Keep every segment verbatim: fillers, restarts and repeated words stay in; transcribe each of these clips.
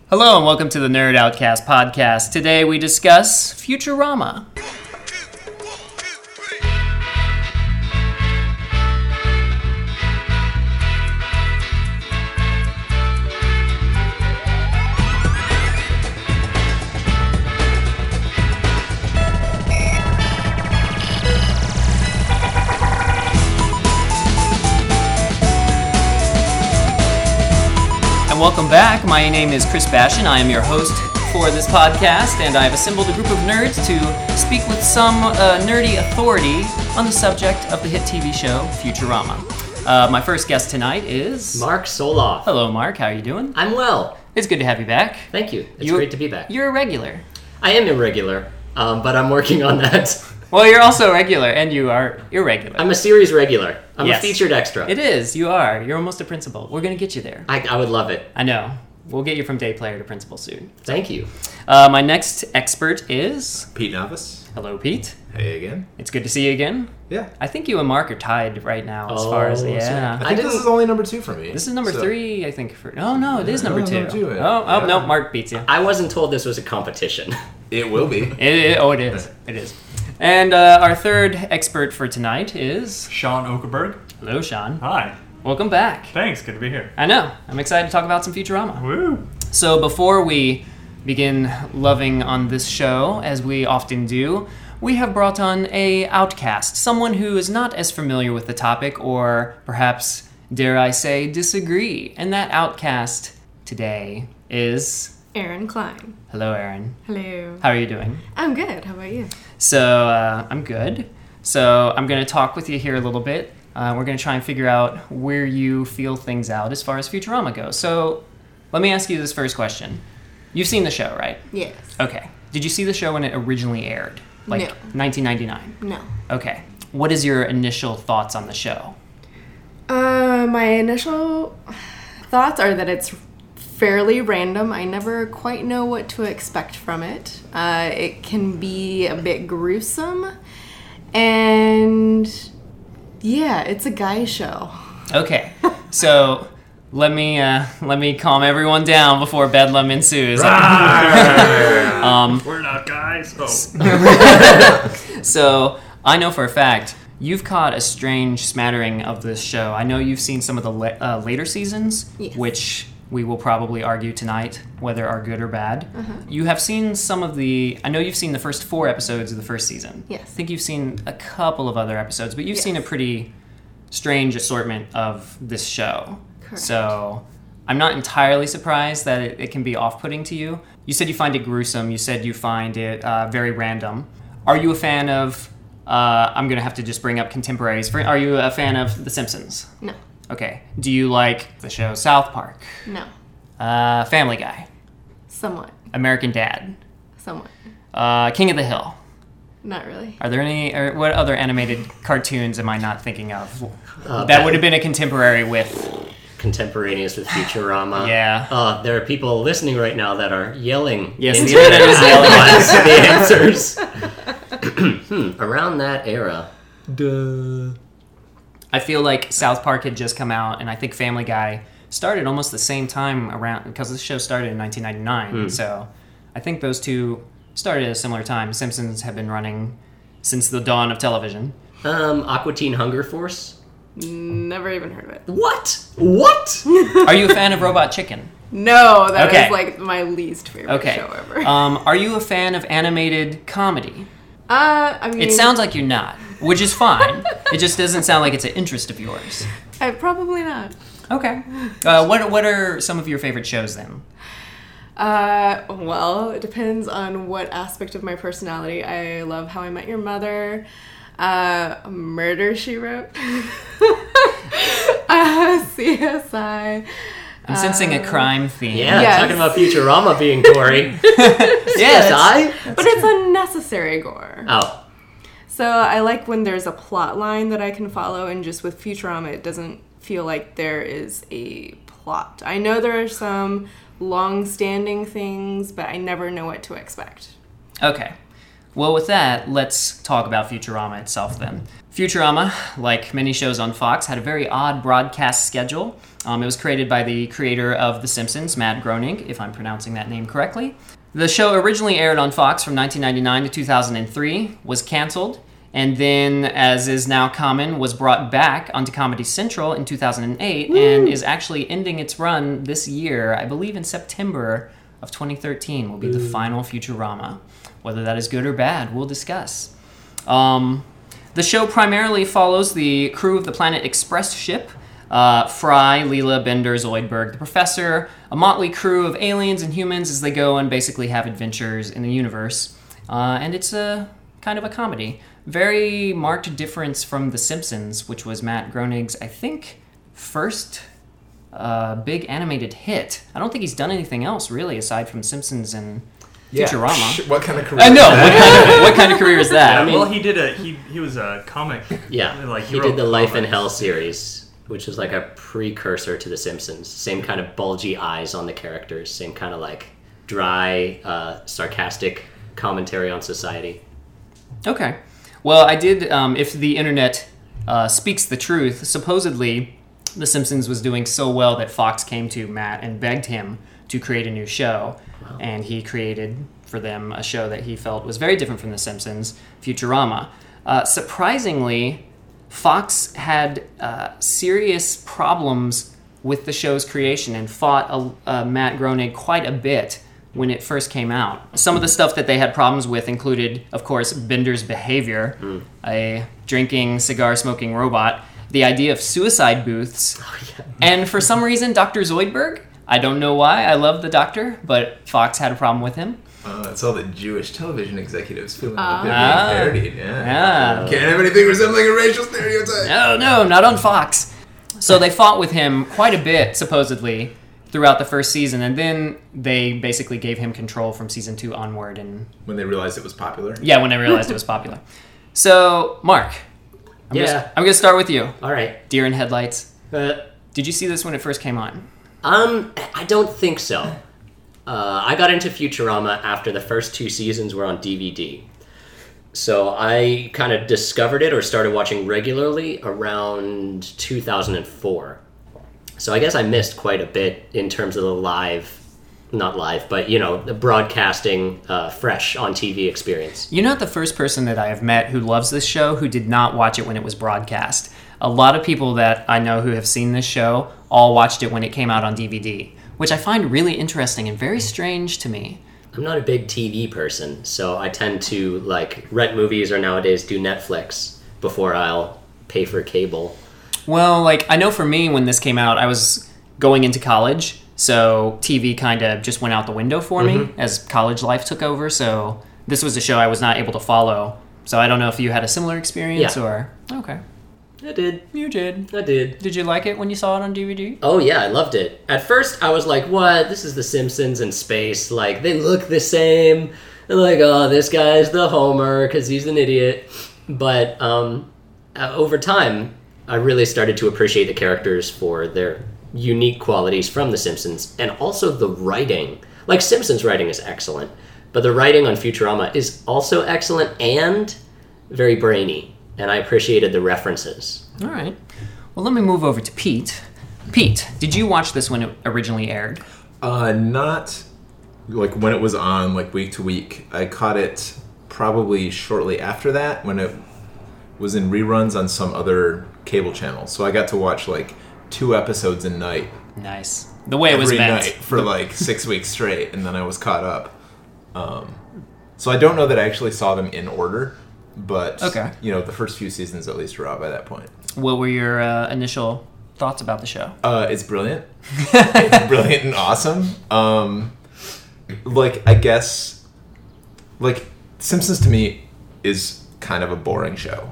Hello and welcome to the Nerd Outcast podcast. Today we discuss Futurama. Welcome back. My name is Chris Bashan. I am your host for this podcast, and I have assembled a group of nerds to speak with some uh, nerdy authority on the subject of the hit T V show Futurama. Uh, my first guest tonight is... Mark Soloff. Hello, Mark. How are you doing? I'm well. It's good to have you back. Thank you. It's you, great to be back. You're a regular. I am irregular, um, but I'm working on that. Well, you're also regular, and you are irregular. I'm a series regular. I'm yes. a featured extra. It is. You are. You're almost a principal. We're going to get you there. I, I would love it. I know. We'll get you from day player to principal soon. Thank you. Uh, my next expert is... Pete Novice. Hello, Pete. Hey again. It's good to see you again. Yeah. I think you and Mark are tied right now as oh, far as... Yeah. I think I this is only number two for me. This is number so. three, I think. For Oh, no, it is number, no, two. number two. Oh, oh yeah. no, Mark beats you. I wasn't told this was a competition. It will be. It, it, oh, it is. It is. And uh, our third expert for tonight is... Sean Okerberg. Hello, Sean. Hi. Welcome back. Thanks, good to be here. I know. I'm excited to talk about some Futurama. Woo! So before we begin loving on this show, as we often do, we have brought on a outcast, someone who is not as familiar with the topic, or perhaps, dare I say, disagree. And that outcast today is... Erin Klein. Hello, Erin. Hello. How are you doing? I'm good. How about you? So, uh, I'm good. So, I'm going to talk with you here a little bit. Uh, we're going to try and figure out where you feel things out as far as Futurama goes. So, let me ask you this first question. You've seen the show, right? Yes. Okay. Did you see the show when it originally aired? Like No. nineteen ninety-nine? No. Okay. What is your initial thoughts on the show? Uh, my initial thoughts are that it's fairly random. I never quite know what to expect from it. Uh, it can be a bit gruesome. And yeah, it's a guy show. Okay. So... Let me uh, let me calm everyone down before bedlam ensues. um, We're not guys. Oh. So I know for a fact you've caught a strange smattering of this show. I know you've seen some of the la- uh, later seasons, Yes. which we will probably argue tonight whether are good or bad. Uh-huh. You have seen some of the... I know you've seen the first four episodes of the first season. Yes. I think you've seen a couple of other episodes, but you've Yes. seen a pretty strange assortment of this show. Correct. So I'm not entirely surprised that it, it can be off-putting to you. You said you find it gruesome. You said you find it uh, very random. Are you a fan of... Uh, I'm going to have to just bring up contemporaries. For, are you a fan of The Simpsons? No. Okay. Do you like the show South Park? No. Uh, Family Guy? Somewhat. American Dad? Somewhat. Uh, King of the Hill? Not really. Are there any... Or what other animated cartoons am I not thinking of? Uh, that would have been a contemporary with... Contemporaneous with Futurama. Yeah. Uh, there are people listening right now that are yelling. Yes, into the internet is yelling. us the answers. hmm, around that era. Duh. I feel like South Park had just come out, and I think Family Guy started almost the same time around, because the show started in nineteen ninety-nine. Mm. So I think those two started at a similar time. Simpsons have been running since the dawn of television. Um, Aqua Teen Hunger Force. Never even heard of it. What? What? Are you a fan of Robot Chicken? No, that Okay. is like my least favorite Okay. show ever. Um, are you a fan of animated comedy? Uh, I mean... It sounds like you're not, which is fine. It just doesn't sound like it's an interest of yours. I, probably not. Okay. Uh, what What are some of your favorite shows then? Uh, well, it depends on what aspect of my personality. I love How I Met Your Mother, uh, Murder, She Wrote, uh, C S I. I'm sensing a crime theme. Yeah, Yes. talking about Futurama being gory. Yeah, C S I? But it's unnecessary gore. Oh. So I like when there's a plot line that I can follow, and just with Futurama, it doesn't feel like there is a plot. I know there are some long-standing things, but I never know what to expect. Okay. Well, with that, let's talk about Futurama itself then. Futurama, like many shows on Fox, had a very odd broadcast schedule. Um, it was created by the creator of The Simpsons, Matt Groening, if I'm pronouncing that name correctly. The show originally aired on Fox from nineteen ninety-nine to two thousand three, was canceled, and then, as is now common, was brought back onto Comedy Central in two thousand eight, Woo! And is actually ending its run this year. I believe in September of twenty thirteen will be Ooh. the final Futurama. Whether that is good or bad, we'll discuss. Um, the show primarily follows the crew of the Planet Express ship, uh, Fry, Leela, Bender, Zoidberg, the Professor, a motley crew of aliens and humans as they go and basically have adventures in the universe. Uh, and it's a kind of a comedy. Very marked difference from The Simpsons, which was Matt Groening's, I think, first uh, big animated hit. I don't think he's done anything else, really, aside from Simpsons and yeah. Futurama. What kind of career? I know. Is What kind of, what kind of career is that? Yeah, I mean- well, he did a he he was a comic. Yeah, like he wrote did the Life in comics. Hell series, which was like a precursor to The Simpsons. Same kind of bulgy eyes on the characters, same kind of like dry, uh, sarcastic commentary on society. Okay. Well, I did, um, if the internet uh, speaks the truth, supposedly The Simpsons was doing so well that Fox came to Matt and begged him to create a new show. Wow. And he created for them a show that he felt was very different from The Simpsons, Futurama. Uh, surprisingly, Fox had uh, serious problems with the show's creation and fought uh, uh, Matt Groening quite a bit when it first came out. Some of the stuff that they had problems with included, of course, Bender's behavior, mm. a drinking, cigar-smoking robot, the idea of suicide booths, oh, yeah. and for some reason, Doctor Zoidberg. I don't know why. I love the Doctor, but Fox had a problem with him. Uh, it's all the Jewish television executives feeling Uh, a bit ah. being parodied. Yeah. Yeah. Can't have anything resembling a racial stereotype. No, no, not on Fox. So they fought with him quite a bit, supposedly, throughout the first season, and then they basically gave him control from season two onward. And When they realized it was popular. yeah, when they realized it was popular. So, Mark, I'm Yeah. gonna, I'm going to start with you. All right. Deer in Headlights. Uh, Did you see this when it first came on? Um, I don't think so. Uh, I got into Futurama after the first two seasons were on D V D. So I kind of discovered it or started watching regularly around two thousand four. So I guess I missed quite a bit in terms of the live, not live, but, you know, the broadcasting uh, fresh on T V experience. You're not the first person that I have met who loves this show who did not watch it when it was broadcast. A lot of people that I know who have seen this show all watched it when it came out on D V D, which I find really interesting and very strange to me. I'm not a big T V person, so I tend to, like, rent movies or nowadays do Netflix before I'll pay for cable. Well, like, I know for me, when this came out, I was going into college, so T V kind of just went out the window for mm-hmm. me as college life took over, so this was a show I was not able to follow. So I don't know if you had a similar experience yeah. or... Okay. I did. You did. I did. Did you like it when you saw it on D V D? Oh, yeah, I loved it. At first, I was like, what? This is The Simpsons in space. Like, they look the same. And like, oh, this guy's the Homer because he's an idiot. But um, uh, over time, I really started to appreciate the characters for their unique qualities from The Simpsons. And also the writing. Like, Simpsons writing is excellent. But the writing on Futurama is also excellent and very brainy. And I appreciated the references. All right. Well, let me move over to Pete. Pete, did you watch this when it originally aired? Uh, not like when it was on, like week to week. I caught it probably shortly after that when it was in reruns on some other cable channel. So I got to watch like two episodes a night. Nice. The way it was every meant. night for like six weeks straight, and then I was caught up. Um, so I don't know that I actually saw them in order. But, okay. you know, the first few seasons at least were out by that point. What were your uh, initial thoughts about the show? Uh, it's brilliant. It's brilliant and awesome. Um, like, I guess, like, Simpsons to me is kind of a boring show.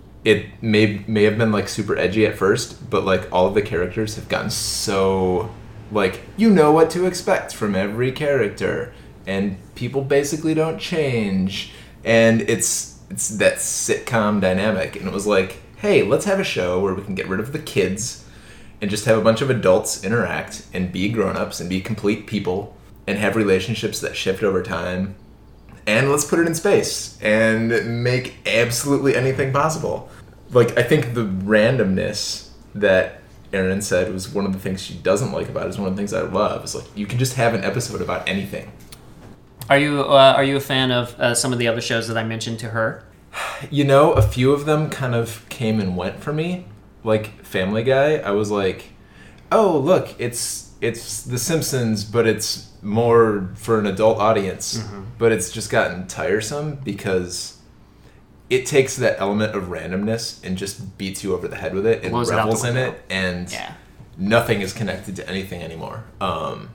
It may may have been, like, super edgy at first, but, like, all of the characters have gotten so, like, you know what to expect from every character. And people basically don't change. And it's... It's that sitcom dynamic, and it was like, hey, let's have a show where we can get rid of the kids and just have a bunch of adults interact and be grown-ups and be complete people and have relationships that shift over time and let's put it in space and make absolutely anything possible. Like, I think the randomness that Erin said was one of the things she doesn't like about it, is one of the things I love. Is like, you can just have an episode about anything. Are you uh, are you a fan of uh, some of the other shows that I mentioned to her? You know, a few of them kind of came and went for me. Like Family Guy, I was like, oh, look, it's it's The Simpsons, but it's more for an adult audience. Mm-hmm. But it's just gotten tiresome because it takes that element of randomness and just beats you over the head with it and Blows revels it in window. it, and Yeah. nothing is connected to anything anymore. Um,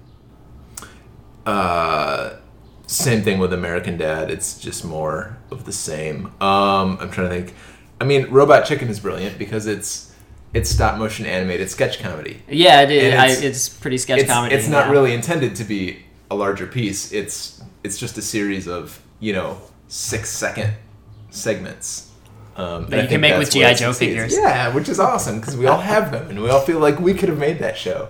uh, same thing with American Dad. It's just more of the same. Um, I'm trying to think. I mean, Robot Chicken is brilliant because it's it's stop motion animated sketch comedy. Yeah, it is. And I, it's- it's pretty sketch It's, comedy. it's not yeah. really intended to be a larger piece. It's it's just a series of, you know, six second segments. Um, and That I you can think make that's with G where I. it Joe succeeds. figures. Yeah, which is awesome because we all have them and we all feel like we could have made that show.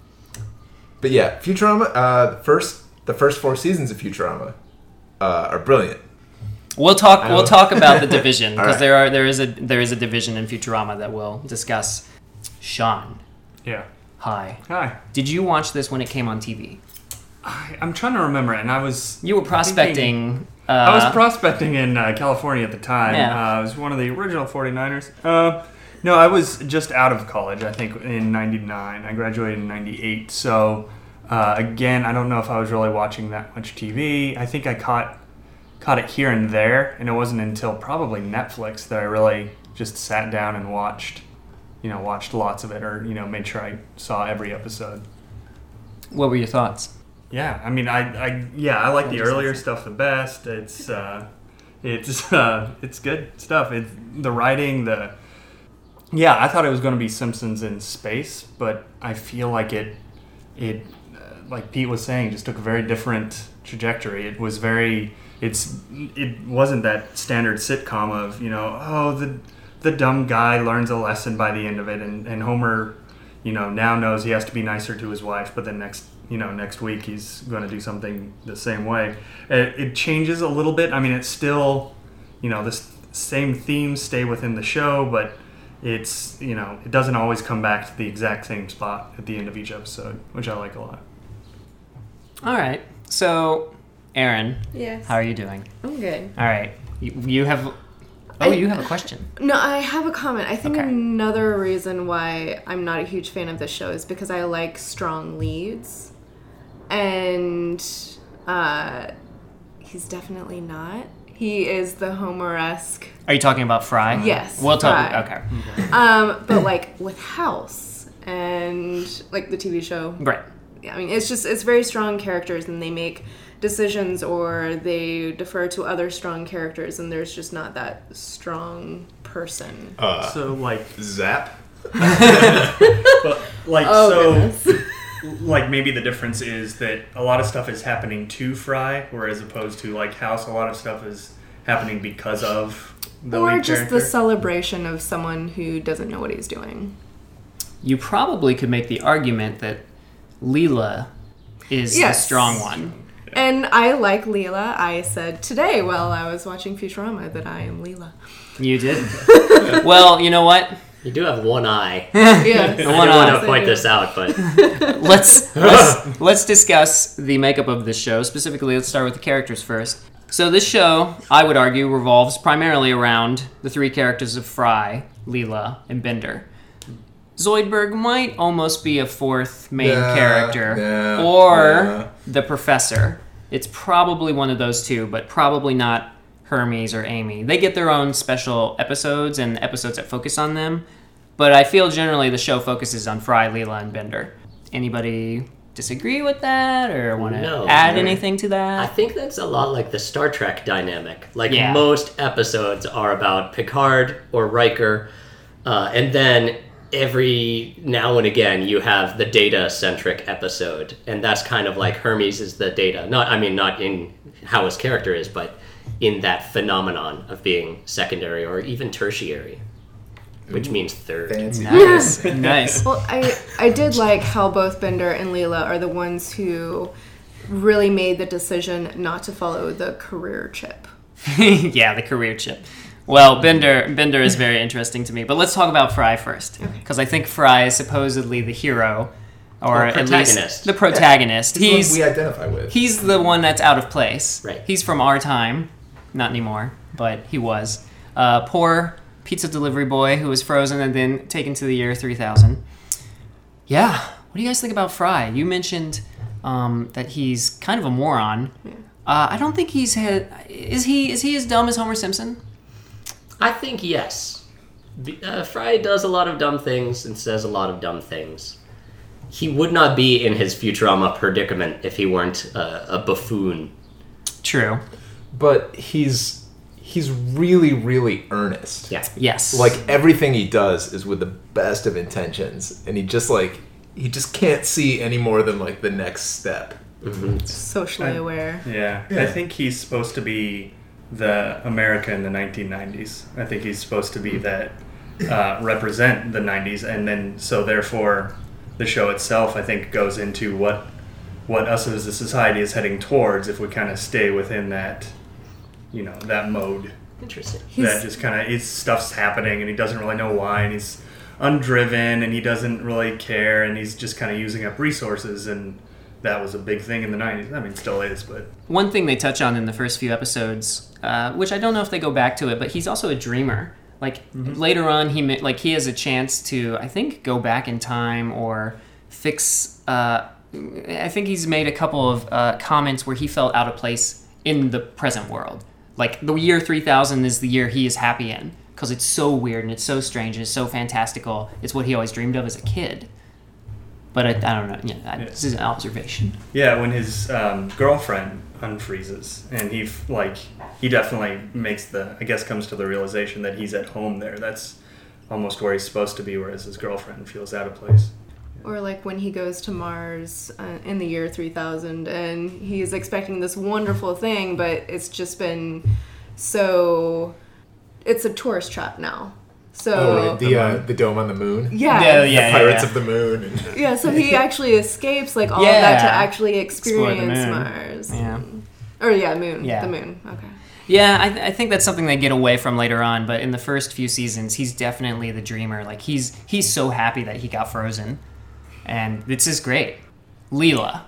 But yeah, Futurama. Uh, first the first four seasons of Futurama uh, are brilliant. We'll talk. I We'll will- talk about the division All because right. there are there is a there is a division in Futurama that we'll discuss. Sean, Yeah. hi. Hi. Did you watch this when it came on T V? I, I'm trying to remember it, and I was You were prospecting. Uh, I was prospecting in uh, California at the time. Yeah. Uh, I was one of the original forty-niners. Uh, no, I was just out of college, I think, in ninety-nine. I graduated in ninety-eight. So, uh, again, I don't know if I was really watching that much T V. I think I caught caught it here and there, and it wasn't until probably Netflix that I really just sat down and watched, you know, watched lots of it, or, you know, made sure I saw every episode. what were your thoughts? Yeah, I mean, I, I yeah, I like the earlier stuff the best. It's uh, it's uh, it's good stuff. It's the writing, the yeah. I thought it was going to be Simpsons in space, but I feel like it it uh, like Pete was saying, just took a very different trajectory. It was very it's it wasn't that standard sitcom of, you know, oh, the the dumb guy learns a lesson by the end of it, and, and Homer, you know, now knows he has to be nicer to his wife, but then next you know, next week he's going to do something the same way. It, it changes a little bit. I mean, it's still, you know, the s- same themes stay within the show, but it's, you know, it doesn't always come back to the exact same spot at the end of each episode, which I like a lot. All right. So, Erin, Yes. how are you doing? I'm good. All right. You, you have. Oh, I- you have a question. No, I have a comment. I think Okay. another reason why I'm not a huge fan of this show is because I like strong leads. And uh, he's definitely not. He is the Homer-esque. Are you talking about Fry? Yes, We'll talk. Fry. Okay. Um, but like with House and like the T V show. Great. I mean, it's just, it's very strong characters and they make decisions or they defer to other strong characters and there's just not that strong person. Uh, So, like, Zap. but, like Oh, so, goodness. like maybe the difference is that a lot of stuff is happening to Fry, whereas opposed to like House, a lot of stuff is happening because of the Or lead just character. the celebration of someone who doesn't know what he's doing. You probably could make the argument that Leela is the Yes. strong one. And I like Leela. I said today while I was watching Futurama that I am Leela. You did. Well, you know what? You do have one eye. Yes. The I one didn't want eye. to point this out, but let's let's let's discuss the makeup of this show. Specifically, let's start with the characters first. So this show, I would argue, revolves primarily around the three characters of Fry, Leela, and Bender. Zoidberg might almost be a fourth main Nah, character, nah, or nah. the professor. It's probably one of those two, but probably not Hermes or Amy. They get their own special episodes and episodes that focus on them, but I feel generally the show focuses on Fry, Leela, and Bender. Anybody disagree with that or want to No. add anything to I that? think that's a lot like the Star Trek dynamic. Like Yeah. most episodes are about Picard or Riker, uh, and then every now and again you have the Data-centric episode, and that's kind of like Hermes is the Data. Not, I mean, not in how his character is, but in that phenomenon of being secondary or even tertiary, which means third. Fancy. Nice, nice. Well, I I did like how both Bender and Leela are the ones who really made the decision not to follow the career chip. Yeah, the career chip. Well, Bender Bender is very interesting to me, but let's talk about Fry first, because I think Fry is supposedly the hero, or Or at protagonist. least the protagonist. It's the one He's we identify with. he's the one that's out of place. Right. He's from our time, not anymore, but he was. Uh, poor pizza delivery boy who was frozen and then taken to the year three thousand. Yeah, what do you guys think about Fry? You mentioned um, that he's kind of a moron. Uh, I don't think he's had. Is he? Is he as dumb as Homer Simpson? I think yes. Be- Uh, Fry does a lot of dumb things and says a lot of dumb things. He would not be in his Futurama predicament if he weren't uh, a buffoon. True. But he's he's really, really earnest. Yeah. Yes. Like everything he does is with the best of intentions, and he just like he just can't see any more than like the next step. Socially aware. Yeah. Yeah. I think he's supposed to be the America in the nineteen nineties. I think he's supposed to be that uh, represent the nineties, and then so therefore the show itself, I think, goes into what what us as a society is heading towards if we kind of stay within that, you know, that mode. Interesting. That just kind of his stuff's happening and he doesn't really know why, and he's undriven and he doesn't really care, and he's just kind of using up resources, and that was a big thing in the nineties. I mean, still is, but One thing they touch on in the first few episodes, uh, which I don't know if they go back to it, but he's also a dreamer. Like later on, he ma- like he has a chance to, I think, go back in time or fix. Uh, I think he's made a couple of uh, comments where he felt out of place in the present world. Like the year three thousand is the year he is happy in because it's so weird and it's so strange and it's so fantastical. It's what he always dreamed of as a kid. But I, I don't know. Yeah, I, this is an observation. yeah, when his um, girlfriend unfreezes, and he f- like he definitely makes the, I guess, comes to the realization that he's at home there. That's almost where he's supposed to be, whereas his girlfriend feels out of place. Or like when he goes to Mars uh, in the year three thousand and he's expecting this wonderful thing, but it's just been so... It's a tourist trap now. So... Oh, the uh, the dome on the moon. yeah. Yeah, The yeah. Pirates of the Moon. And Yeah, so he actually escapes like all Yeah. of that to actually Explore the experience moon. Mars. Yeah. Or yeah, moon. Yeah. The moon. Okay. Yeah, I, th- I think that's something they get away from later on. But in the first few seasons, he's definitely the dreamer. Like he's he's so happy that he got frozen, and this is great. Leela.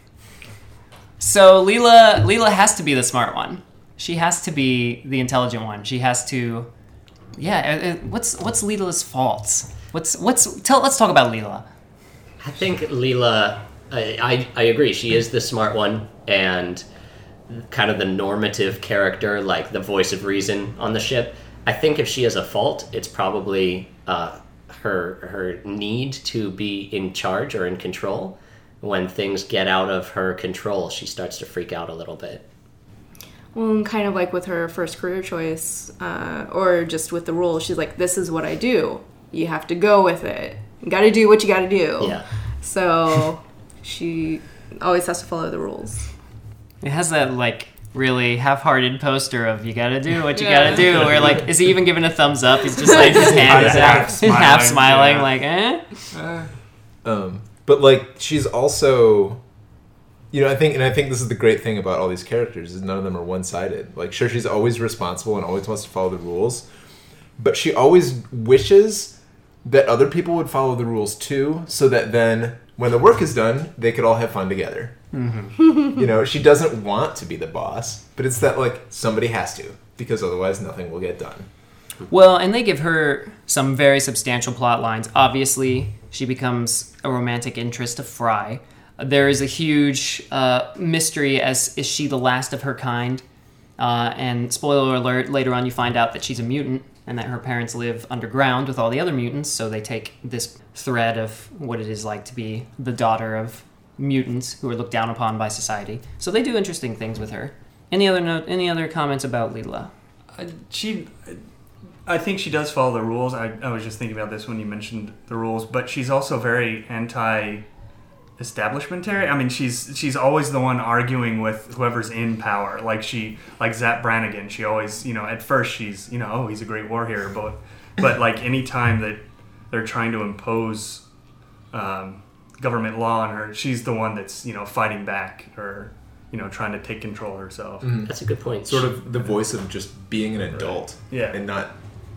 So Leela Leela has to be the smart one. She has to be the intelligent one. She has to. Yeah. uh, uh, What's what's Leela's faults? What's what's tell? Let's talk about Leela. I think Leela, I, I, I agree. She is the smart one and kind of the normative character, like the voice of reason on the ship. I think if she has a fault, it's probably uh, her her need to be in charge or in control. When things get out of her control, she starts to freak out a little bit. Well, and kind of like with her first career choice, uh, or just with the rules, she's like, this is what I do. You have to go with it. You gotta do what you gotta do. Yeah. So she always has to follow the rules. It has that like really half-hearted poster of "you gotta do what you Yeah. gotta do." Where like, is he even giving a thumbs up? He's just like his hand is Half out, smiling, half smiling, yeah. like eh. Um, but like she's also, you know, I think, and I think this is the great thing about all these characters is none of them are one-sided. Like, sure, she's always responsible and always wants to follow the rules, but she always wishes that other people would follow the rules too, so that then when the work is done, they could all have fun together. Mm-hmm. You know, she doesn't want to be the boss, but it's that like somebody has to, because otherwise nothing will get done. Well, and they give her some very substantial plot lines. Obviously, she becomes a romantic interest of Fry. There is a huge uh, mystery as is she the last of her kind? Uh, and spoiler alert, later on you find out that she's a mutant and that her parents live underground with all the other mutants, so they take this thread of what it is like to be the daughter of mutants who are looked down upon by society. So they do interesting things with her. Any other note? Any other comments about Leela? Uh, she, I think she does follow the rules. I, I was just thinking about this when you mentioned the rules, but she's also very anti-establishmentary. I mean, she's she's always the one arguing with whoever's in power. Like she, like Zap Brannigan. She always, you know, at first she's, you know, oh, he's a great war hero, but but like any time that they're trying to impose um, government law on her. She's the one that's, you know, fighting back or, you know, trying to take control herself. Mm-hmm. That's a good point. Sort of the voice of just being an adult. Yeah. And not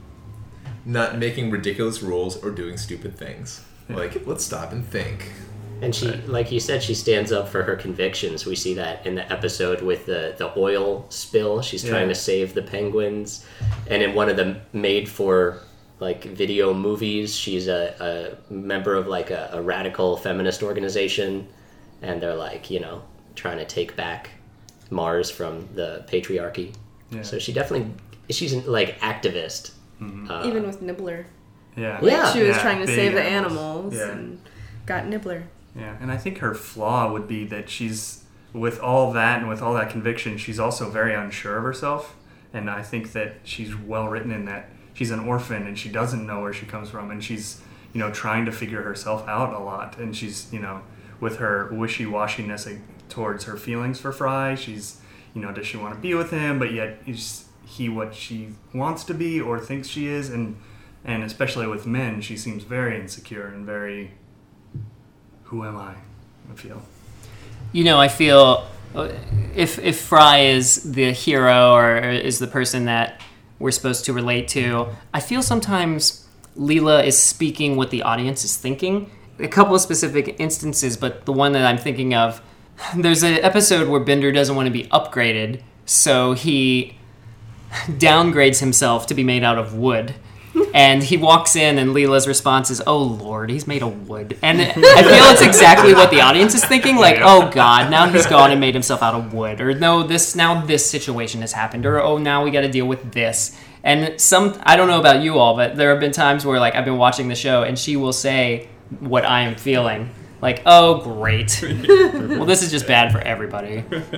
not making ridiculous rules or doing stupid things. Yeah. Like, let's stop and think. And she, like you said, she stands up for her convictions. We see that in the episode with the, the oil spill. She's Yeah. trying to save the penguins. And in one of the made-for, like, video movies, she's a, a member of, like, a, a radical feminist organization. And they're, like, you know, trying to take back Mars from the patriarchy. Yeah. So she definitely, she's, an, like, activist. Mm-hmm. Uh, Even with Nibbler. Yeah. Yeah. She was Yeah, trying to big save the animals. animals Yeah. and got Nibbler. Yeah, and I think her flaw would be that she's, with all that and with all that conviction, she's also very unsure of herself. And I think that she's well written in that she's an orphan and she doesn't know where she comes from. And she's, you know, trying to figure herself out a lot. And she's, you know, with her wishy-washiness towards her feelings for Fry, she's, you know, does she want to be with him? But yet, is he what she wants to be or thinks she is? And, and especially with men, she seems very insecure and very... Who am I? I feel. You know, I feel if if Fry is the hero or is the person that we're supposed to relate to, I feel sometimes Leela is speaking what the audience is thinking. A couple of specific instances, but the one that I'm thinking of, there's an episode where Bender doesn't want to be upgraded, so he downgrades himself to be made out of wood. And he walks in, and Leela's response is, "Oh Lord, he's made of wood." And I feel it's exactly what the audience is thinking. Like, "Oh God, now he's gone and made himself out of wood," or "No, this now this situation has happened," or "Oh, now we got to deal with this." And some, I don't know about you all, but there have been times where, like, I've been watching the show, and she will say what I am feeling, like, "Oh, great. Well, this is just bad for everybody."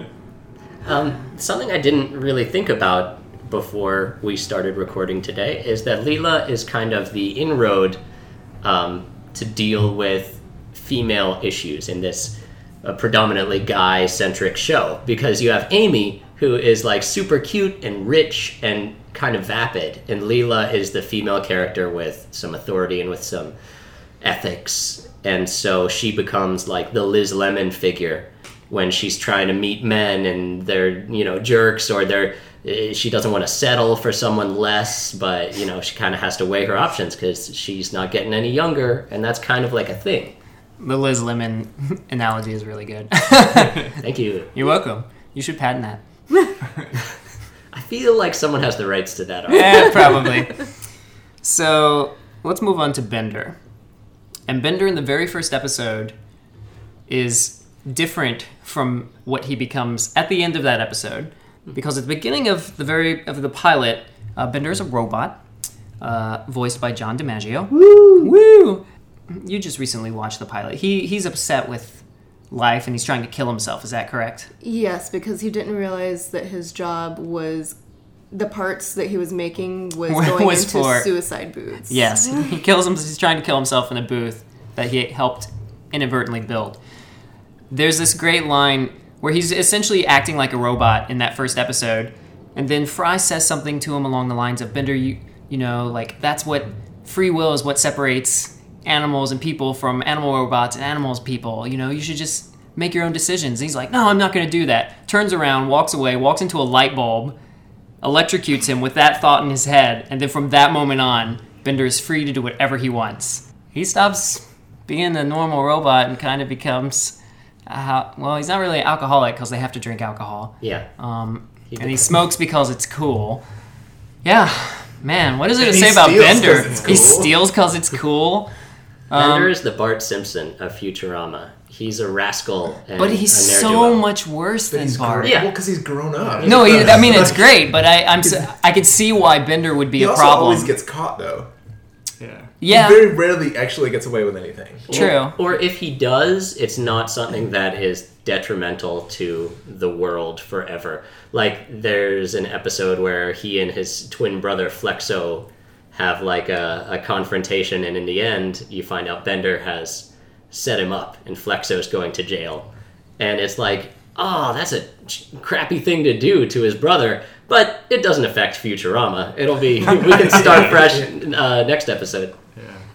Um, something I didn't really think about before we started recording today is that Leela is kind of the inroad um, to deal with female issues in this uh, predominantly guy-centric show, because you have Amy, who is like super cute and rich and kind of vapid, and Leela is the female character with some authority and with some ethics, and so she becomes like the Liz Lemon figure when she's trying to meet men and they're, you know, jerks, or they're she doesn't want to settle for someone less, but, you know, she kind of has to weigh her options because she's not getting any younger, and that's kind of like a thing. The Liz Lemon analogy is really good. Thank you. You're welcome. You should patent that. I feel like someone has the rights to that. Yeah, probably. So let's move on to Bender. And Bender in the very first episode is different from what he becomes at the end of that episode. Because at the beginning of the very of the pilot, uh, Bender is a robot, uh, voiced by John DiMaggio. Woo! Woo! You just recently watched the pilot. He he's upset with life and he's trying to kill himself. Is that correct? Yes, because he didn't realize that his job was the parts that he was making was going Was into for- suicide booths. Yes, he kills him. He's trying to kill himself in a booth that he helped inadvertently build. There's this great line where he's essentially acting like a robot in that first episode, and then Fry says something to him along the lines of, "Bender, you you know, like, that's what free will is, what separates animals and people from animal robots and animals people. You know, you should just make your own decisions." And he's like, "No, I'm not going to do that." Turns around, walks away, walks into a light bulb, electrocutes him with that thought in his head, and then from that moment on, Bender is free to do whatever he wants. He stops being a normal robot and kind of becomes... Uh, well, he's not really an alcoholic because they have to drink alcohol. Yeah. Um, He and he becomes- smokes because it's cool. Yeah, man, what is it to And he say about steals Bender? 'cause it's He cool. steals because it's cool. Um, Bender is the Bart Simpson of Futurama. He's a rascal. And but he's a so ne'er-do-well. much worse But than he's Bart. grown, Yeah. well, because he's grown up. No, he, I mean it's great, but I, I'm s- I could see why Bender would be He a also problem. always gets caught, though. Yeah. yeah, He very rarely actually gets away with anything. true. Or if he does, it's not something that is detrimental to the world forever. Like, there's an episode where he and his twin brother Flexo have like a, a confrontation, and in the end, you find out Bender has set him up, and Flexo's going to jail. And it's like, oh, that's a ch- crappy thing to do to his brother, but it doesn't affect Futurama. It'll be, we can start fresh uh, next episode.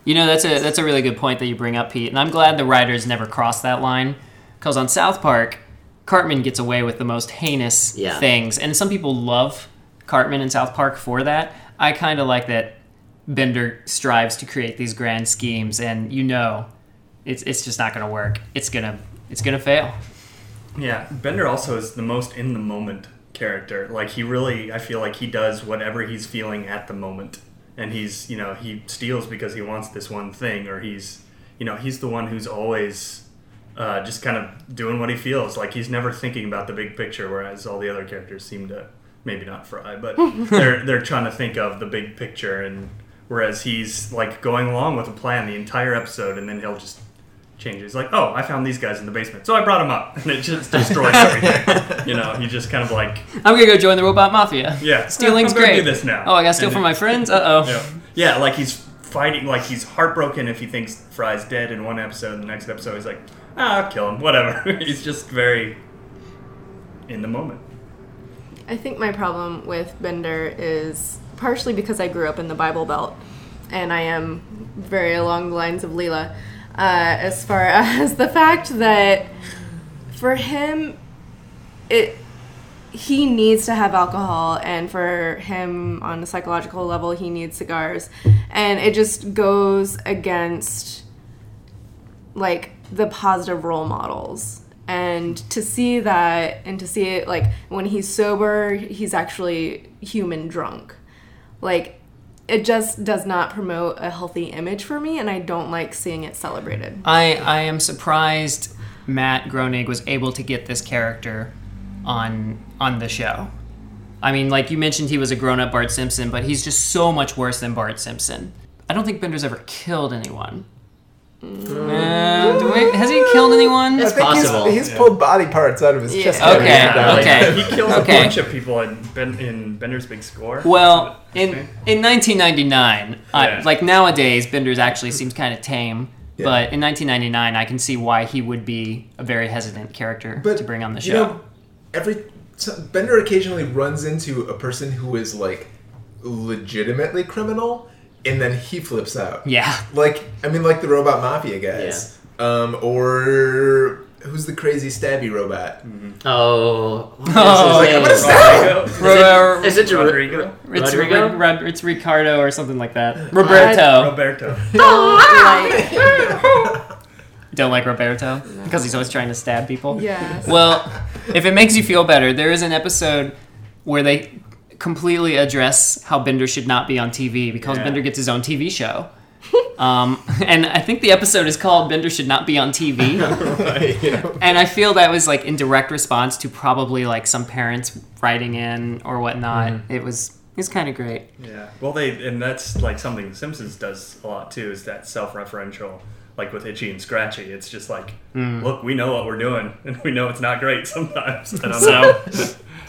You know, that's a that's a really good point that you bring up, Pete. And I'm glad the writers never crossed that line. Because on South Park, Cartman gets away with the most heinous Yeah. things. And some people love Cartman in South Park for that. I kind of like that Bender strives to create these grand schemes, and you know it's it's just not going to work. It's going to it's going to fail. Yeah, Bender also is the most in the moment character. Like, he really, I feel like he does whatever he's feeling at the moment. And he's, you know, he steals because he wants this one thing, or he's, you know, he's the one who's always uh, just kind of doing what he feels. Like, he's never thinking about the big picture, whereas all the other characters seem to, maybe not Fry, but they're they're trying to think of the big picture, and whereas he's, like, going along with a plan the entire episode, and then he'll just change. He's like, oh, I found these guys in the basement, so I brought them up, and it just destroys everything. You know, he just kind of like, I'm gonna go join the Robot Mafia. yeah, Stealing's I'm gonna great. do this now. Oh, I gotta steal And from it- my friends. Uh oh. Yeah. yeah, like he's fighting, like he's heartbroken if he thinks Fry's dead in one episode, and the next episode he's like, ah, I'll kill him, whatever. He's just very in the moment. I think my problem with Bender is partially because I grew up in the Bible Belt, and I am very along the lines of Leela, uh, as far as the fact that for him, it he needs to have alcohol, and for him on a psychological level, he needs cigars, and it just goes against like the positive role models. And to see that, and to see it, like, when he's sober, he's actually human drunk. Like, it just does not promote a healthy image for me, and I don't like seeing it celebrated. I I am surprised Matt Groening was able to get this character on on the show. I mean, like you mentioned, he was a grown-up Bart Simpson, but he's just so much worse than Bart Simpson. I don't think Bender's ever killed anyone. Uh, do we, has he killed anyone? It's I think possible. He's, he's Yeah. pulled body parts out of his Yeah. chest. Okay, cavity. Yeah, like, okay. He kills Okay. a bunch of people in, ben, in Bender's Big Score. Well, in in nineteen ninety-nine, Yeah. I, like nowadays, Bender's actually seems kind of tame. Yeah. But in nineteen ninety-nine, I can see why he would be a very hesitant character But to bring on the you show. know, every so Bender occasionally runs into a person who is like legitimately criminal, and then he flips out. Yeah. Like, I mean, like the Robot Mafia guys. Um, or who's the crazy stabby robot? Oh, what's his Oh, like, I'm name? gonna stab him! Rodrigo? Ro- Is it, is it Rodrigo? It's, Rodrigo? Ri- Rod- it's Ricardo or something like that. Roberto. Roberto. Like, Don't like Roberto because he's always trying to stab people. yes. Well, if it makes you feel better, there is an episode where they completely address how Bender should not be on T V because Yeah. Bender gets his own T V show. Um, and I think the episode is called Bender Should Not Be on T V. Right, you know? And I feel that was like in direct response to probably like some parents writing in or whatnot. Mm-hmm. It was it was kind of great. Yeah. Well, they and that's like something The Simpsons does a lot too. Is that self-referential, like with Itchy and Scratchy? It's just like, look, we know what we're doing, and we know it's not great sometimes. I don't know.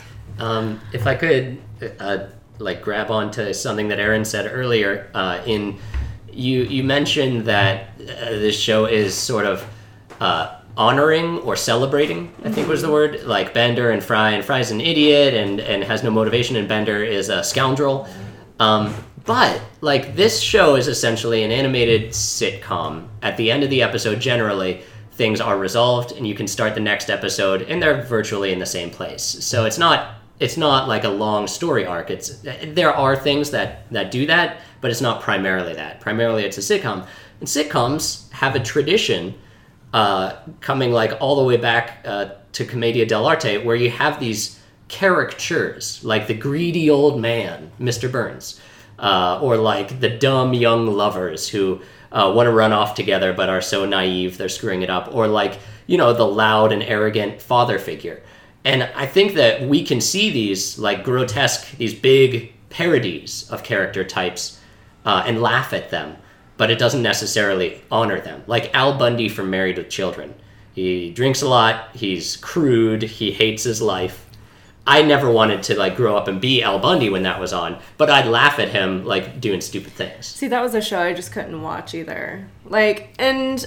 Um, if I could, uh, like, grab onto something that Aaron said earlier, uh, in you you mentioned that uh, this show is sort of uh, honoring or celebrating, I think was the word, like Bender and Fry, and Fry's an idiot and, and has no motivation, and Bender is a scoundrel. Um, but, like, this show is essentially an animated sitcom. At the end of the episode, generally, things are resolved, and you can start the next episode, and they're virtually in the same place. So it's not it's not like a long story arc. It's there are things that, that do that, but it's not primarily that. Primarily, it's a sitcom. And sitcoms have a tradition uh, coming like all the way back uh, to Commedia dell'arte, where you have these caricatures, like the greedy old man, Mister Burns, uh, or like the dumb young lovers who uh, want to run off together but are so naive they're screwing it up, or like, you know, the loud and arrogant father figure. And I think that we can see these like grotesque, these big parodies of character types uh, and laugh at them, but it doesn't necessarily honor them. Like Al Bundy from Married with Children. He drinks a lot, he's crude, he hates his life. I never wanted to like grow up and be Al Bundy when that was on, but I'd laugh at him like doing stupid things. See, that was a show I just couldn't watch either. Like, and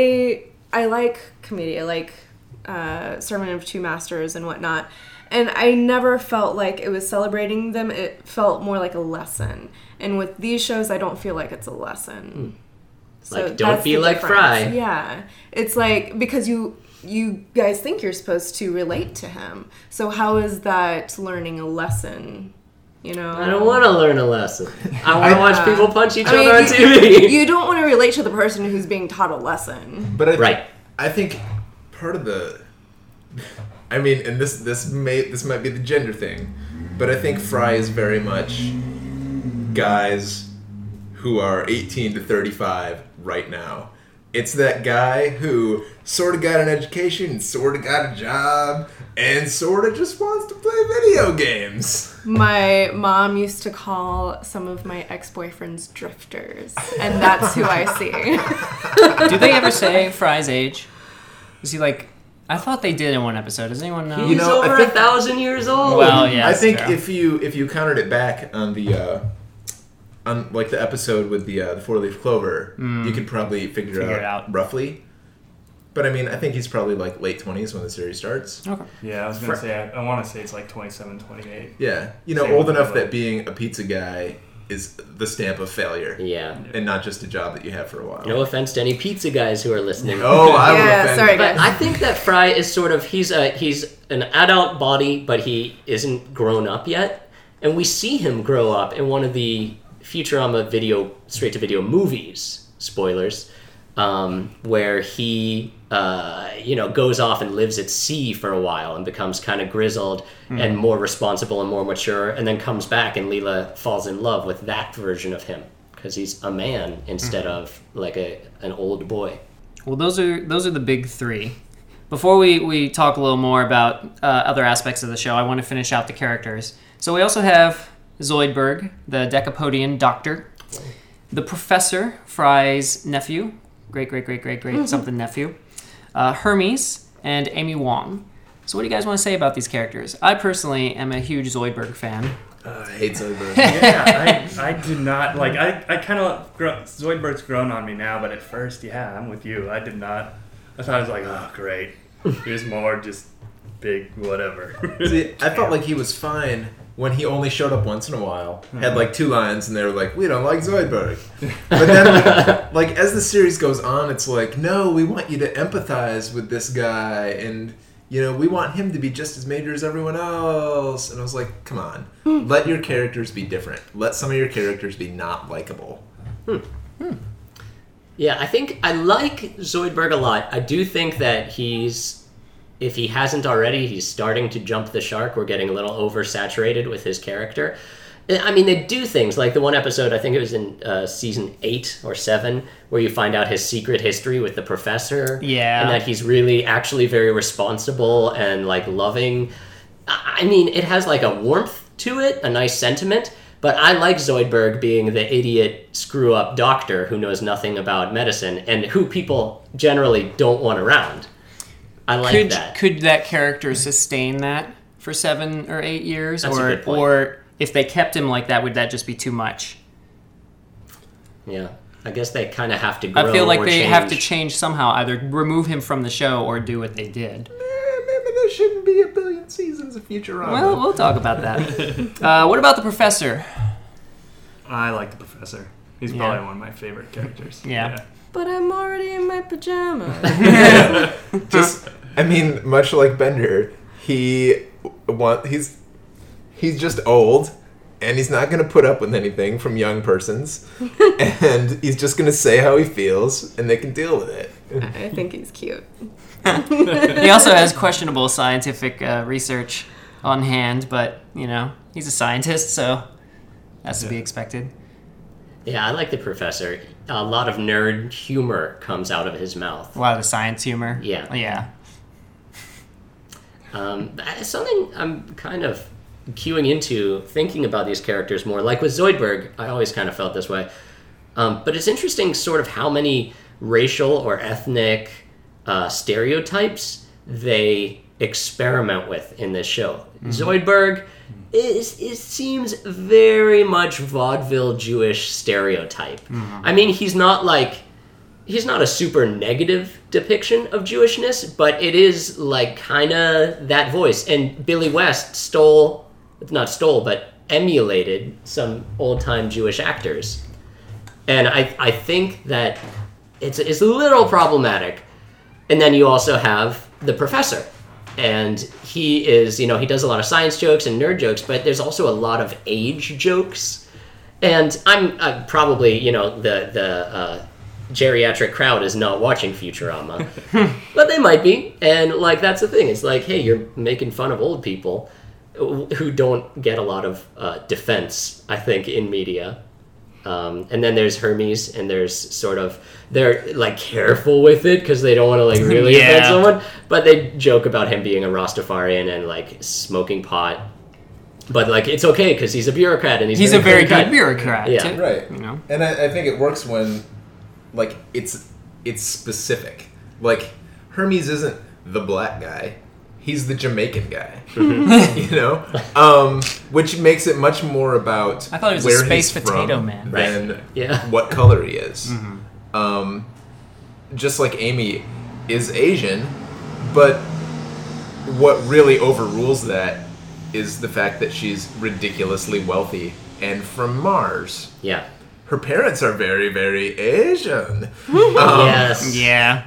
I I like comedy, like uh, Sermon of Two Masters and whatnot. And I never felt like it was celebrating them. It felt more like a lesson. And with these shows, I don't feel like it's a lesson. So Like, don't that's be the like difference. Fry. Yeah. It's like, because you you guys think you're supposed to relate to him. So how is that learning a lesson? You know? I don't want to learn a lesson. I want to watch people punch each I mean, other on you, T V. You don't want to relate to the person who's being taught a lesson. But I, Right. I think part of the, I mean, and this this may this might be the gender thing, but I think Fry is very much guys who are eighteen to thirty-five right now. It's that guy who sort of got an education, sort of got a job, and sort of just wants to play video games. My mom used to call some of my ex-boyfriends drifters, and that's who I see. Do they ever say Fry's age? Is he like? I thought they did in one episode. Does anyone know? He's You know, I over think- a thousand years old. Well, yeah. I think true. if you if you counted it back on the uh, on like the episode with the uh, the four leaf clover, you could probably figure, Figure out, it out. roughly. But I mean, I think he's probably like late twenties when the series starts. Okay. Yeah, I was gonna For- say I, I want to say it's like twenty-seven, twenty-eight. Yeah, you know, Same old with enough Willow. that being a pizza guy is the stamp of failure, Yeah. and not just a job that you have for a while. No offense to any pizza guys who are listening. Oh, I will Yeah, offend. sorry, But guys. I think that Fry is sort of he's a he's an adult body, but he isn't grown up yet, and we see him grow up in one of the Futurama video straight to video movies. Spoilers, um, where he uh, you know goes off and lives at sea for a while and becomes kind of grizzled and more responsible and more mature, and then comes back and Leela falls in love with that version of him because he's a man instead of like a an old boy. Well, those are those are the big three. Before we, we talk a little more about uh, other aspects of the show, I want to finish out the characters. So we also have Zoidberg, the Decapodian doctor, the professor, Fry's nephew, great great great great great something nephew, uh, Hermes, and Amy Wong. So what do you guys want to say about these characters? I personally am a huge Zoidberg fan. Uh, I hate Zoidberg. Yeah, I, I do not like. I, I kind of Zoidberg's grown on me now, but at first, yeah, I'm with you. I did not. I thought it was like, oh, great. Here's more just big whatever. See, I felt like he was fine when he only showed up once in a while, had like two lines, and they were like, "We don't like Zoidberg." But then, like, like as the series goes on, it's like, "No, we want you to empathize with this guy, and you know, we want him to be just as major as everyone else." And I was like, "Come on, let your characters be different. Let some of your characters be not likable." Yeah, I think I like Zoidberg a lot. I do think that he's, if he hasn't already, he's starting to jump the shark. We're getting a little oversaturated with his character. I mean, they do things like the one episode, I think it was in uh, season eight or seven, where you find out his secret history with the professor. Yeah. And that he's really actually very responsible and like loving. I I mean, it has like a warmth to it, a nice sentiment. But I like Zoidberg being the idiot, screw-up doctor who knows nothing about medicine and who people generally don't want around. I like could that. could that character sustain that for seven or eight years, That's a or good point. or if they kept him like that, would that just be too much? Yeah, I guess they kind of have to grow I feel like or they change. have to change somehow, either remove him from the show or do what they did. Eh, maybe there shouldn't be a billion seasons of Futurama. Well, we'll talk about that. uh, what about the professor? I like the professor. He's Yeah. probably one of my favorite characters. Yeah. But I'm already in my pajamas. Just, I mean, much like Bender, he want he's he's just old, and he's not going to put up with anything from young persons, and he's just going to say how he feels, and they can deal with it. I think he's cute. He also has questionable scientific uh, research on hand, but you know he's a scientist, so that's to be expected. Yeah, I like the professor. A lot of nerd humor comes out of his mouth. A lot of the science humor. Yeah. Yeah. Um, that's something I'm kind of queuing into, thinking about these characters more. Like with Zoidberg, I always kind of felt this way. Um, but it's interesting sort of how many racial or ethnic uh, stereotypes they experiment with in this show. Zoidberg is, it seems very much vaudeville Jewish stereotype. I mean, he's not like... He's not a super negative depiction of Jewishness, but it is like kind of that voice. And Billy West stole, not stole, but emulated some old-time Jewish actors. And I, I think that it's it's a little problematic. And then you also have the professor. And he is, you know, he does a lot of science jokes and nerd jokes, but there's also a lot of age jokes. And I'm, I'm probably, you know, the the uh, geriatric crowd is not watching Futurama, but they might be. And like that's the thing. It's like, hey, you're making fun of old people who don't get a lot of uh, defense, I think, in media. Um, and then there's Hermes, and there's sort of they're like careful with it because they don't want to like really Yeah. offend someone, but they joke about him being a Rastafarian and like smoking pot. But like it's okay because he's a bureaucrat and he's He's a very clean-cut. good bureaucrat. Yeah. too, Right. You know. And I, I think it works when, like, it's it's specific. Like, Hermes isn't the black guy. He's the Jamaican guy. You know? Um, which makes it much more about I thought he was a where space he's potato from man. than Right. Yeah. what color he is. Um, just like Amy is Asian, but what really overrules that is the fact that she's ridiculously wealthy and from Mars. Yeah. Her parents are very, very Asian. Yes. Yeah.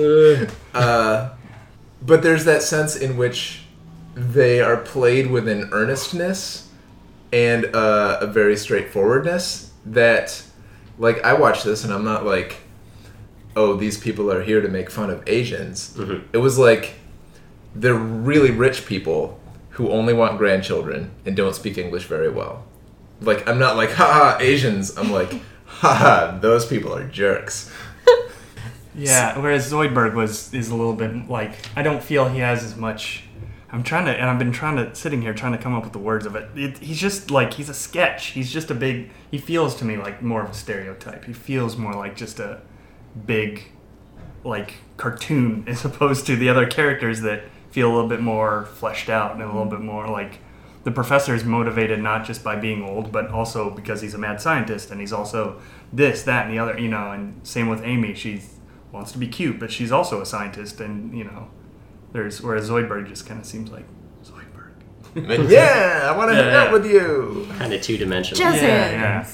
Uh, but there's that sense in which they are played with an earnestness and uh, a very straightforwardness that, like, I watch this and I'm not like, oh, these people are here to make fun of Asians. Mm-hmm. It was like, they're really rich people who only want grandchildren and don't speak English very well. Like, I'm not like, haha, Asians. I'm like, haha, those people are jerks. Yeah, whereas Zoidberg was is a little bit like I don't feel he has as much. I'm trying to, and I've been trying to sitting here trying to come up with the words of it. it. He's just like he's a sketch. He's just a big. He feels to me like more of a stereotype. He feels more like just a big, like cartoon as opposed to the other characters that feel a little bit more fleshed out and a little bit more like. The professor is motivated not just by being old, but also because he's a mad scientist, and he's also this, that, and the other. You know, and same with Amy. She wants to be cute, but she's also a scientist, and you know, there's whereas Zoidberg just kind of seems like Zoidberg. Yeah, I want to Yeah, hang yeah. out with you. Kind of two dimensional. Just- Yeah,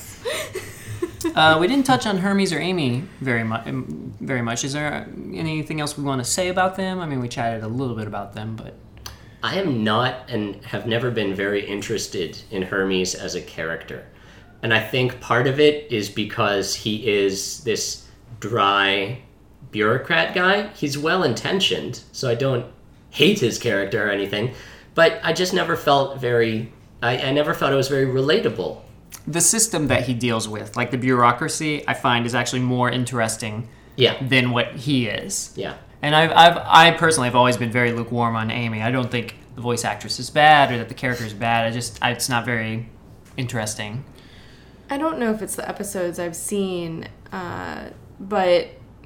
yeah. Uh, we didn't touch on Hermes or Amy very much. Very much. Is there anything else we want to say about them? I mean, we chatted a little bit about them, but I am not and have never been very interested in Hermes as a character. And I think part of it is because he is this dry bureaucrat guy. He's well-intentioned, so I don't hate his character or anything. But I just never felt very... I, I never felt it was very relatable. the system that he deals with, like the bureaucracy, I find is actually more interesting Yeah. than what he is. Yeah. And I've, I've, I personally have always been very lukewarm on Amy. I don't think the voice actress is bad or that the character is bad. I just, I, it's not very interesting. I don't know if it's the episodes I've seen, uh, but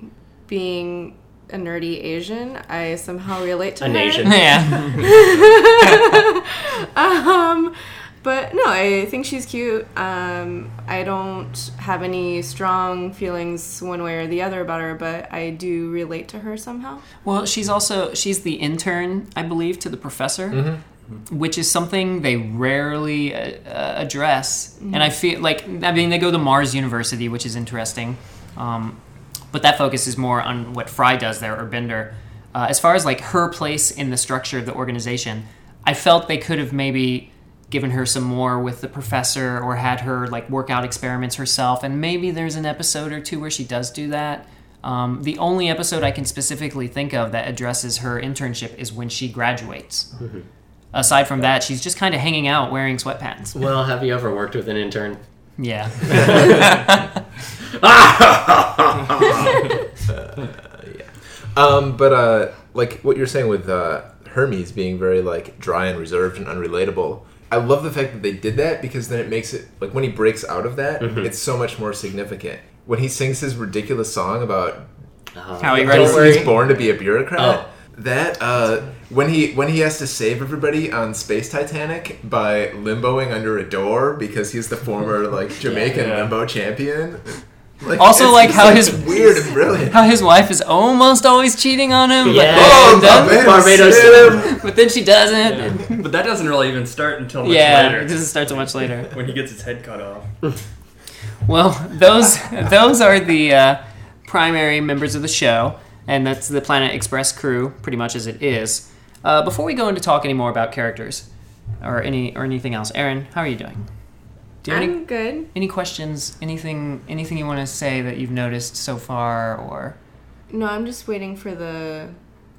being a nerdy Asian, I somehow relate to An her. Asian. Yeah. um, but no, I think she's cute. Um, I don't have any strong feelings one way or the other about her, but I do relate to her somehow. Well, she's also, she's the intern, I believe, to the professor. Mm-hmm. Which is something they rarely uh, uh, address. And I feel like, I mean, they go to Mars University, which is interesting. Um, but that focuses more on what Fry does there, or Bender. Uh, as far as like her place in the structure of the organization, I felt they could have maybe given her some more with the professor, or had her like work out experiments herself. And maybe there's an episode or two where she does do that. Um, the only episode I can specifically think of that addresses her internship is when she graduates. Mm-hmm. Aside from that, she's just kind of hanging out wearing sweatpants. Well, have you ever worked with an intern? Yeah. Um, but uh, like what you're saying with uh, Hermes being very like dry and reserved and unrelatable, I love the fact that they did that, because then it makes it like when he breaks out of that, Mm-hmm. it's so much more significant. When he sings his ridiculous song about Uh, How he don't writes- worry. he's born to be a bureaucrat. Oh. That uh, when he when he has to save everybody on Space Titanic by limboing under a door because he's the former like Jamaican Yeah. limbo champion. Like, Also, it's like, just, how his- weird and brilliant. How his wife is almost always cheating on him, Yeah. but, Oh, then, Barbados Barbados Sim! but then she doesn't. But that doesn't really even start until much Yeah, later. it doesn't start so much later. When he gets his head cut off. Well, those those are the uh, primary members of the show, and that's the Planet Express crew, pretty much as it is. Uh, before we go into talk any more about characters or any or anything else, Aaron, how are you doing? Do you have I'm any, good. any questions? Anything anything you want to say that you've noticed so far, or? No, I'm just waiting for the,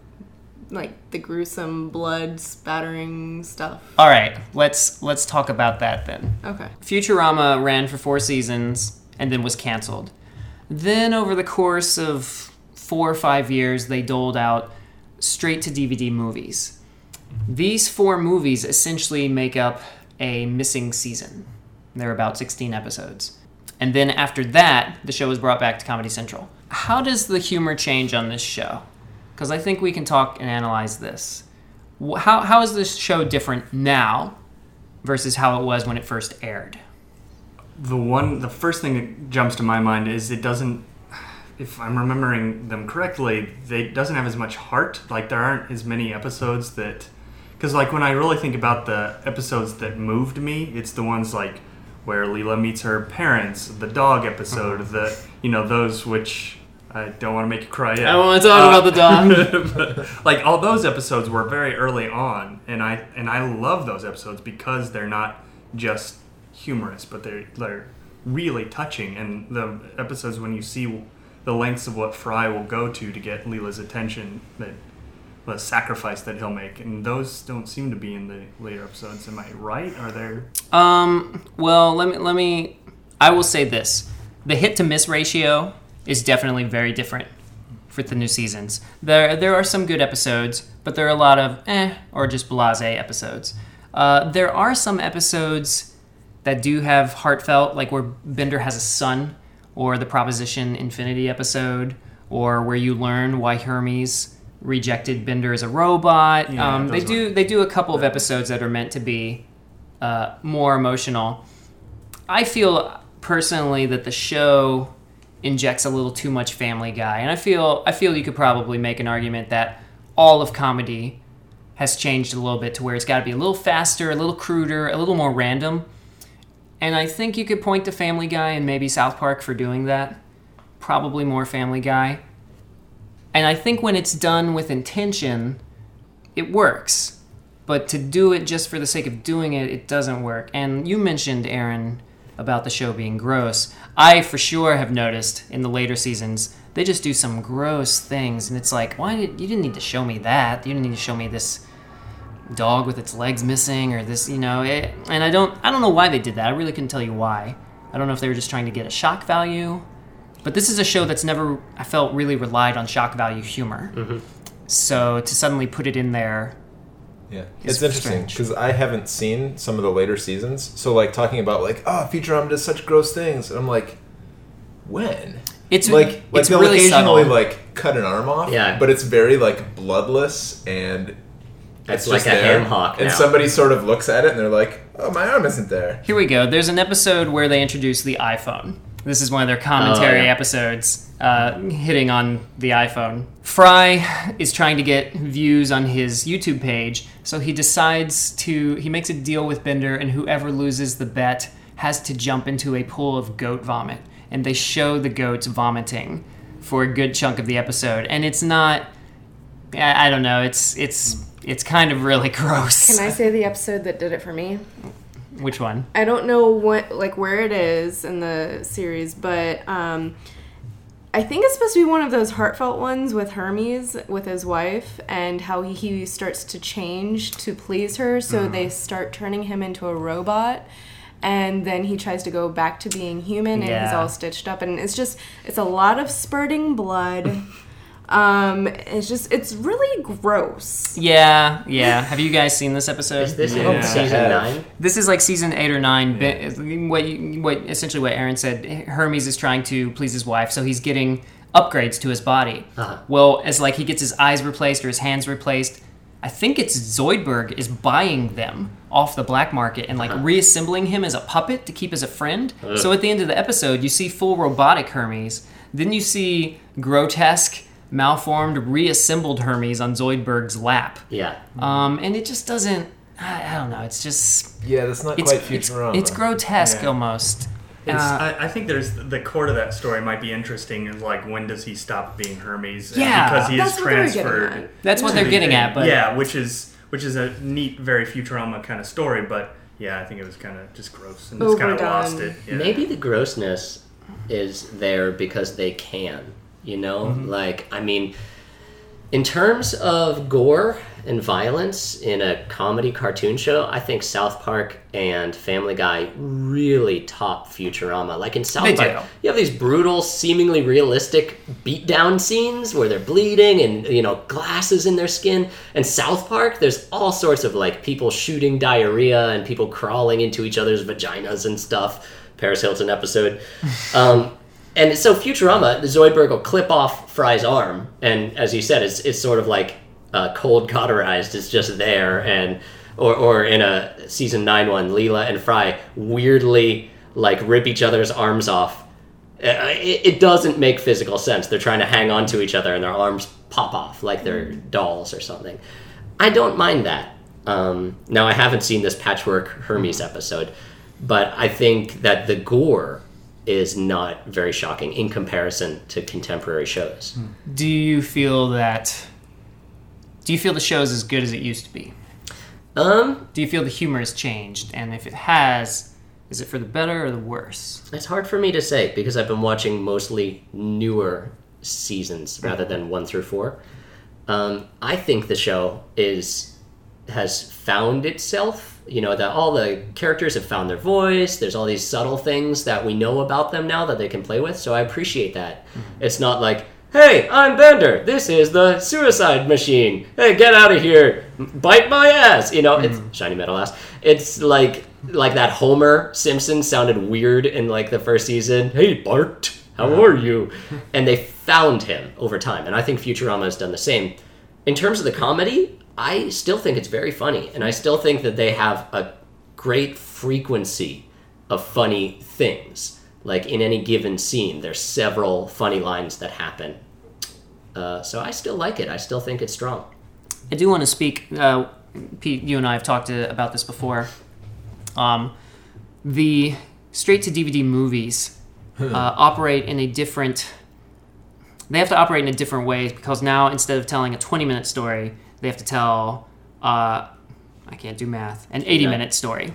like, the gruesome blood spattering stuff. All right, let's let's talk about that then. Okay. Futurama ran for four seasons and then was canceled. Then over the course of four or five years, they doled out straight-to-D V D movies. These four movies essentially make up a missing season. They're about sixteen episodes. And then after that, the show was brought back to Comedy Central. How does the humor change on this show? Because I think we can talk and analyze this. How How is this show different now versus how it was when it first aired? The one, the first thing that jumps to my mind is it doesn't, if I'm remembering them correctly, they it doesn't have as much heart. Like, there aren't as many episodes that, because like when I really think about the episodes that moved me, it's the ones like where Leela meets her parents, the dog episode, the, you know, those which I don't want to make you cry yet. I want to talk Uh, about the dog. but, like, all those episodes were very early on, and I and I love those episodes because they're not just humorous, but they're they're really touching. And the episodes when you see the lengths of what Fry will go to to get Leela's attention, that the sacrifice that he'll make, and those don't seem to be in the later episodes. Am I right? Are there? Um. Well, let me let me. I will say this: the hit to miss ratio is definitely very different for the new seasons. There there are some good episodes, but there are a lot of eh or just blasé episodes. Uh, there are some episodes that do have heartfelt, like where Bender has a son, or the Proposition Infinity episode, or where you learn why Hermes rejected Bender as a robot. Yeah, um, they those do were- they do a couple of episodes that are meant to be uh, more emotional. I feel personally that the show injects a little too much Family Guy, and I feel I feel you could probably make an argument that all of comedy has changed a little bit to where it's got to be a little faster, a little cruder, a little more random. And I think you could point to Family Guy and maybe South Park for doing that. Probably more Family Guy. And I think when it's done with intention, it works. But to do it just for the sake of doing it, it doesn't work. And you mentioned, Aaron, about the show being gross. I for sure have noticed in the later seasons, they just do some gross things. And it's like, why did you didn't need to show me that? You didn't need to show me this dog with its legs missing, or this, you know. It, and I don't, I don't know why they did that. I really couldn't tell you why. I don't know if they were just trying to get a shock value. But this is a show that's never, I felt, really relied on shock value humor. Mm-hmm. So to suddenly put it in there, Yeah, It's it's, interesting strange. because I haven't seen some of the later seasons. So, like, talking about, like, oh, Futurama does such gross things. And I'm like, when? it's Like, like it's they'll really occasionally, subtle. like, cut an arm off. Yeah. But it's very, like, bloodless and It's it's like just a there. ham hock And now. somebody sort of looks at it and they're like, oh, my arm isn't there. Here we go. There's an episode where they introduce the iPhone. This is one of their commentary Oh, yeah. episodes, uh, hitting on the iPhone. Fry is trying to get views on his YouTube page, so he decides to, he makes a deal with Bender, and whoever loses the bet has to jump into a pool of goat vomit. And they show the goats vomiting for a good chunk of the episode. And it's not, I I don't know, it's, it's, it's kind of really gross. Can I say the episode that did it for me? Which one? I don't know what, like, where it is in the series, but um, I think it's supposed to be one of those heartfelt ones with Hermes, with his wife, and how he, he starts to change to please her, so they start turning him into a robot, and then he tries to go back to being human, and he's Yeah. all stitched up, and it's just, it's a lot of spurting blood. Um, it's just, it's really gross. Yeah, yeah. Have you guys seen this episode? Is this Yeah. in season Yeah. nine? This is like season eight or nine. Ben- What, you, what essentially what Aaron said. Hermes is trying to please his wife, so he's getting upgrades to his body. Uh-huh. Well, as like he gets his eyes replaced or his hands replaced, I think it's Zoidberg is buying them off the black market and like Uh-huh. reassembling him as a puppet to keep as a friend. So at the end of the episode, you see full robotic Hermes. Then you see grotesque, malformed, reassembled Hermes on Zoidberg's lap. Yeah. Um, and it just doesn't. I, I don't know. It's just. Yeah, that's not It's quite it's, Futurama. it's grotesque Yeah. almost. It's, Uh, I, I think there's the core to that story might be interesting. Is like when does he stop being Hermes? And Yeah. because he is That's what they're getting transferred. at. That's what to they're the getting thing. at, but yeah, which is which is a neat, very Futurama kind of story. But yeah, I think it was kind of just gross and just kind of Overdone. lost it. Yeah. Maybe the grossness is there because they can, you know? Mm-hmm. Like, I mean, in terms of gore and violence in a comedy cartoon show, I think South Park and Family Guy really top Futurama. Like in South They Park, do. you have these brutal, seemingly realistic beatdown scenes where they're bleeding and, you know, glasses in their skin. And South Park, there's all sorts of like people shooting diarrhea and people crawling into each other's vaginas and stuff. Paris Hilton episode. Um, and so Futurama, Zoidberg will clip off Fry's arm, and as you said, it's it's sort of like uh, cold cauterized. It's just there, and or or in a season nine one, Leela and Fry weirdly like rip each other's arms off. Uh, it, it doesn't make physical sense. They're trying to hang on to each other, and their arms pop off like they're dolls or something. I don't mind that. Um, now I haven't seen this Patchwork Hermes episode. But I think that the gore is not very shocking in comparison to contemporary shows. do you feel that? Do you feel the show is as good as it used to be? Um, Do you feel the humor has changed? And if it has, is it for the better or the worse? it's hard for me to say because I've been watching mostly newer seasons rather than one through four. Um, I think the show is has found itself. You know, that all the characters have found their voice. There's all these subtle things that we know about them now that they can play with. So I appreciate that. Mm-hmm. It's not like, hey, I'm Bender. This is the suicide machine. Hey, get out of here. Bite my ass. You know, mm-hmm. It's shiny metal ass. It's like like that Homer Simpson sounded weird in like the first season. Hey, Bart, how are you? And they found him over time. And I think Futurama has done the same. In terms of the comedy, I still think it's very funny, and I still think that they have a great frequency of funny things. Like in any given scene, there's several funny lines that happen. Uh, so I still like it. I still think it's strong. I do want to speak. Uh, Pete, you and I have talked to, about this before. Um, the straight-to-D V D movies uh, operate in a different. They have to operate in a different way because now instead of telling a twenty-minute story, they have to tell, uh, I can't do math, an eighty-minute story.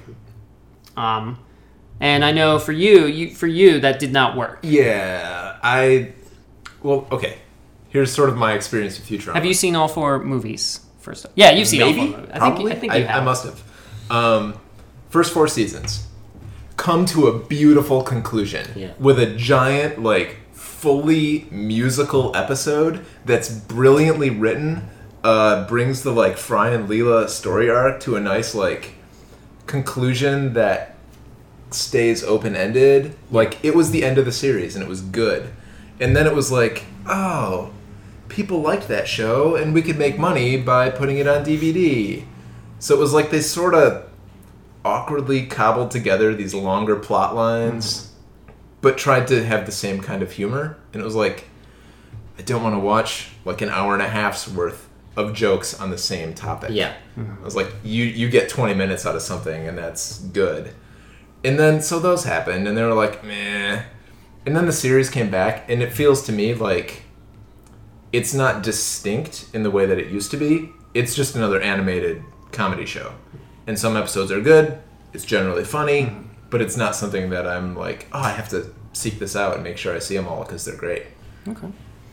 Um, and I know for you, you, for you, that did not work. Yeah, I. Well, okay. Here's sort of my experience with Futurama. Have you seen all four movies? First, yeah, you've seen Maybe? all four movies. I Probably. think, I think you I, have. I must have. Um, first four seasons come to a beautiful conclusion Yeah. with a giant, like, fully musical episode that's brilliantly written. Uh, brings the like Fry and Leela story arc to a nice like conclusion that stays open-ended. Like it was the end of the series and it was good. And then it was like, oh, people liked that show and we could make money by putting it on D V D. So it was like they sort of awkwardly cobbled together these longer plot lines, but tried to have the same kind of humor. And it was like, I don't want to watch like an hour and a half's worth of jokes on the same topic. Yeah. I was like, you you get twenty minutes out of something, and that's good. And then, so those happened, and they were like, meh. And then the series came back, and it feels to me like it's not distinct in the way that it used to be. It's just another animated comedy show. And some episodes are good, it's generally funny, but it's not something that I'm like, oh, I have to seek this out and make sure I see them all because they're great. Okay.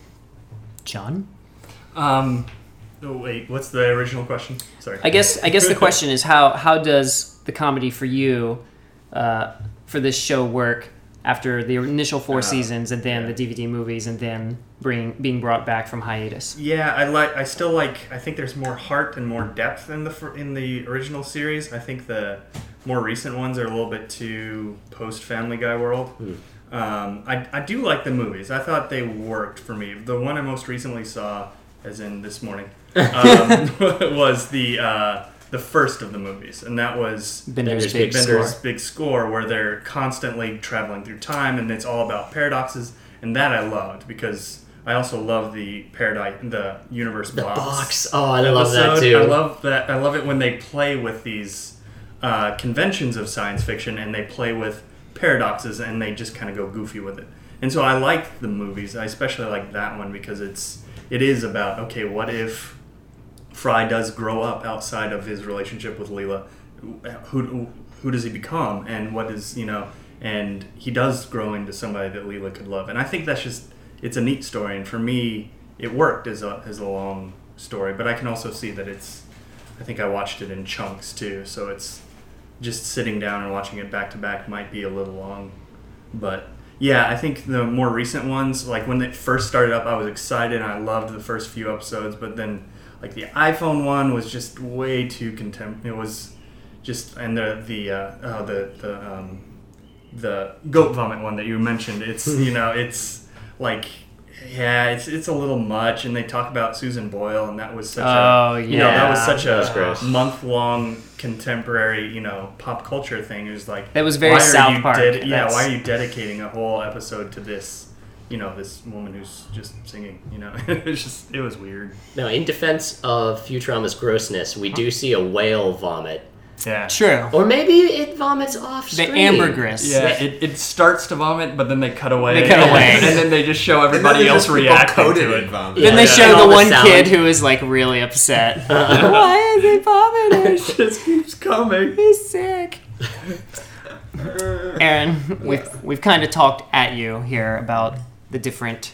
John? Um, oh wait, what's the original question? Sorry. I guess I guess the question is how how does the comedy for you uh, for this show work after the initial four Uh, seasons and then yeah. the D V D movies and then bring being brought back from hiatus? Yeah, I like. I still like. I think there's more heart and more depth in the fir- in the original series. I think the more recent ones are a little bit too post Family Guy world. Mm. Um, I I do like the movies. I thought they worked for me. The one I most recently saw, as in this morning, um, was the uh, the first of the movies, and that was Bender's Bender's Big Big Bender's Score. Big Score, where they're constantly traveling through time, and it's all about paradoxes, and that I loved because I also love the paradise, the universe The box. box. Oh, I love that episode. too. I love that. I love it when they play with these uh, conventions of science fiction, and they play with paradoxes, and they just kind of go goofy with it. And so I like the movies. I especially like that one because it's it is about, okay, what if Fry does grow up outside of his relationship with Leela? Who who does he become, and what is, you know, and he does grow into somebody that Leela could love. And I think that's just, it's a neat story, and for me it worked as a as a long story, but I can also see that it's, I think I watched it in chunks too, so it's just sitting down and watching it back to back might be a little long. But yeah, I think the more recent ones, like when it first started up, I was excited and I loved the first few episodes, but then like the iPhone one was just way too contempt. It was just, and the the uh, oh, the the um, the goat vomit one that you mentioned. It's you know it's like. Yeah, it's it's a little much, and they talk about Susan Boyle, and that was such oh, a yeah. you know that was such That was a gross. month long contemporary you know pop culture thing. It was like That was very why are South you Park. Ded- yeah, That's- why are you dedicating a whole episode to this? You know, this woman who's just singing. You know, it's just it was weird. Now, in defense of Futurama's grossness, we do see a whale vomit. Yeah, True. Or maybe it vomits off The screen. ambergris. Yeah, it, it starts to vomit, but then they cut away. They cut away. and then they just show And then everybody there's else just people reacting coated to in it. vomit. Then Yeah, they yeah. show And the all the one sound. kid who is like really upset. Why is he vomiting? It just keeps coming. He's sick. Aaron, we've we've kind of talked at you here about the different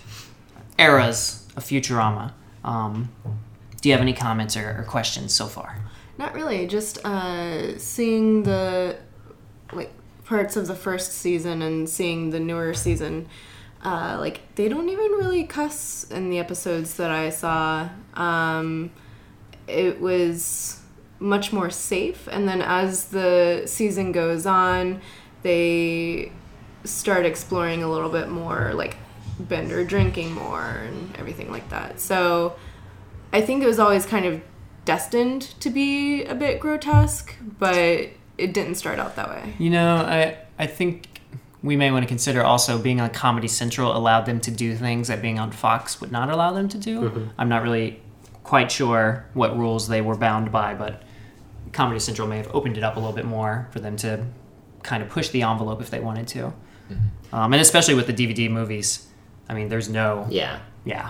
eras of Futurama. Um, do you have any comments or, or questions so far? Not really. Just uh, seeing the like parts of the first season and seeing the newer season. Uh, like they don't even really cuss in the episodes that I saw. Um, it was much more safe, and then as the season goes on, they start exploring a little bit more, like Bender drinking more and everything like that. So I think it was always kind of destined to be a bit grotesque, but it didn't start out that way. You know, I I think we may want to consider also being on Comedy Central allowed them to do things that being on Fox would not allow them to do. Mm-hmm. I'm not really quite sure what rules they were bound by, but Comedy Central may have opened it up a little bit more for them to kind of push the envelope if they wanted to. Mm-hmm. Um, and especially with the D V D movies. I mean, there's no... Yeah. Yeah.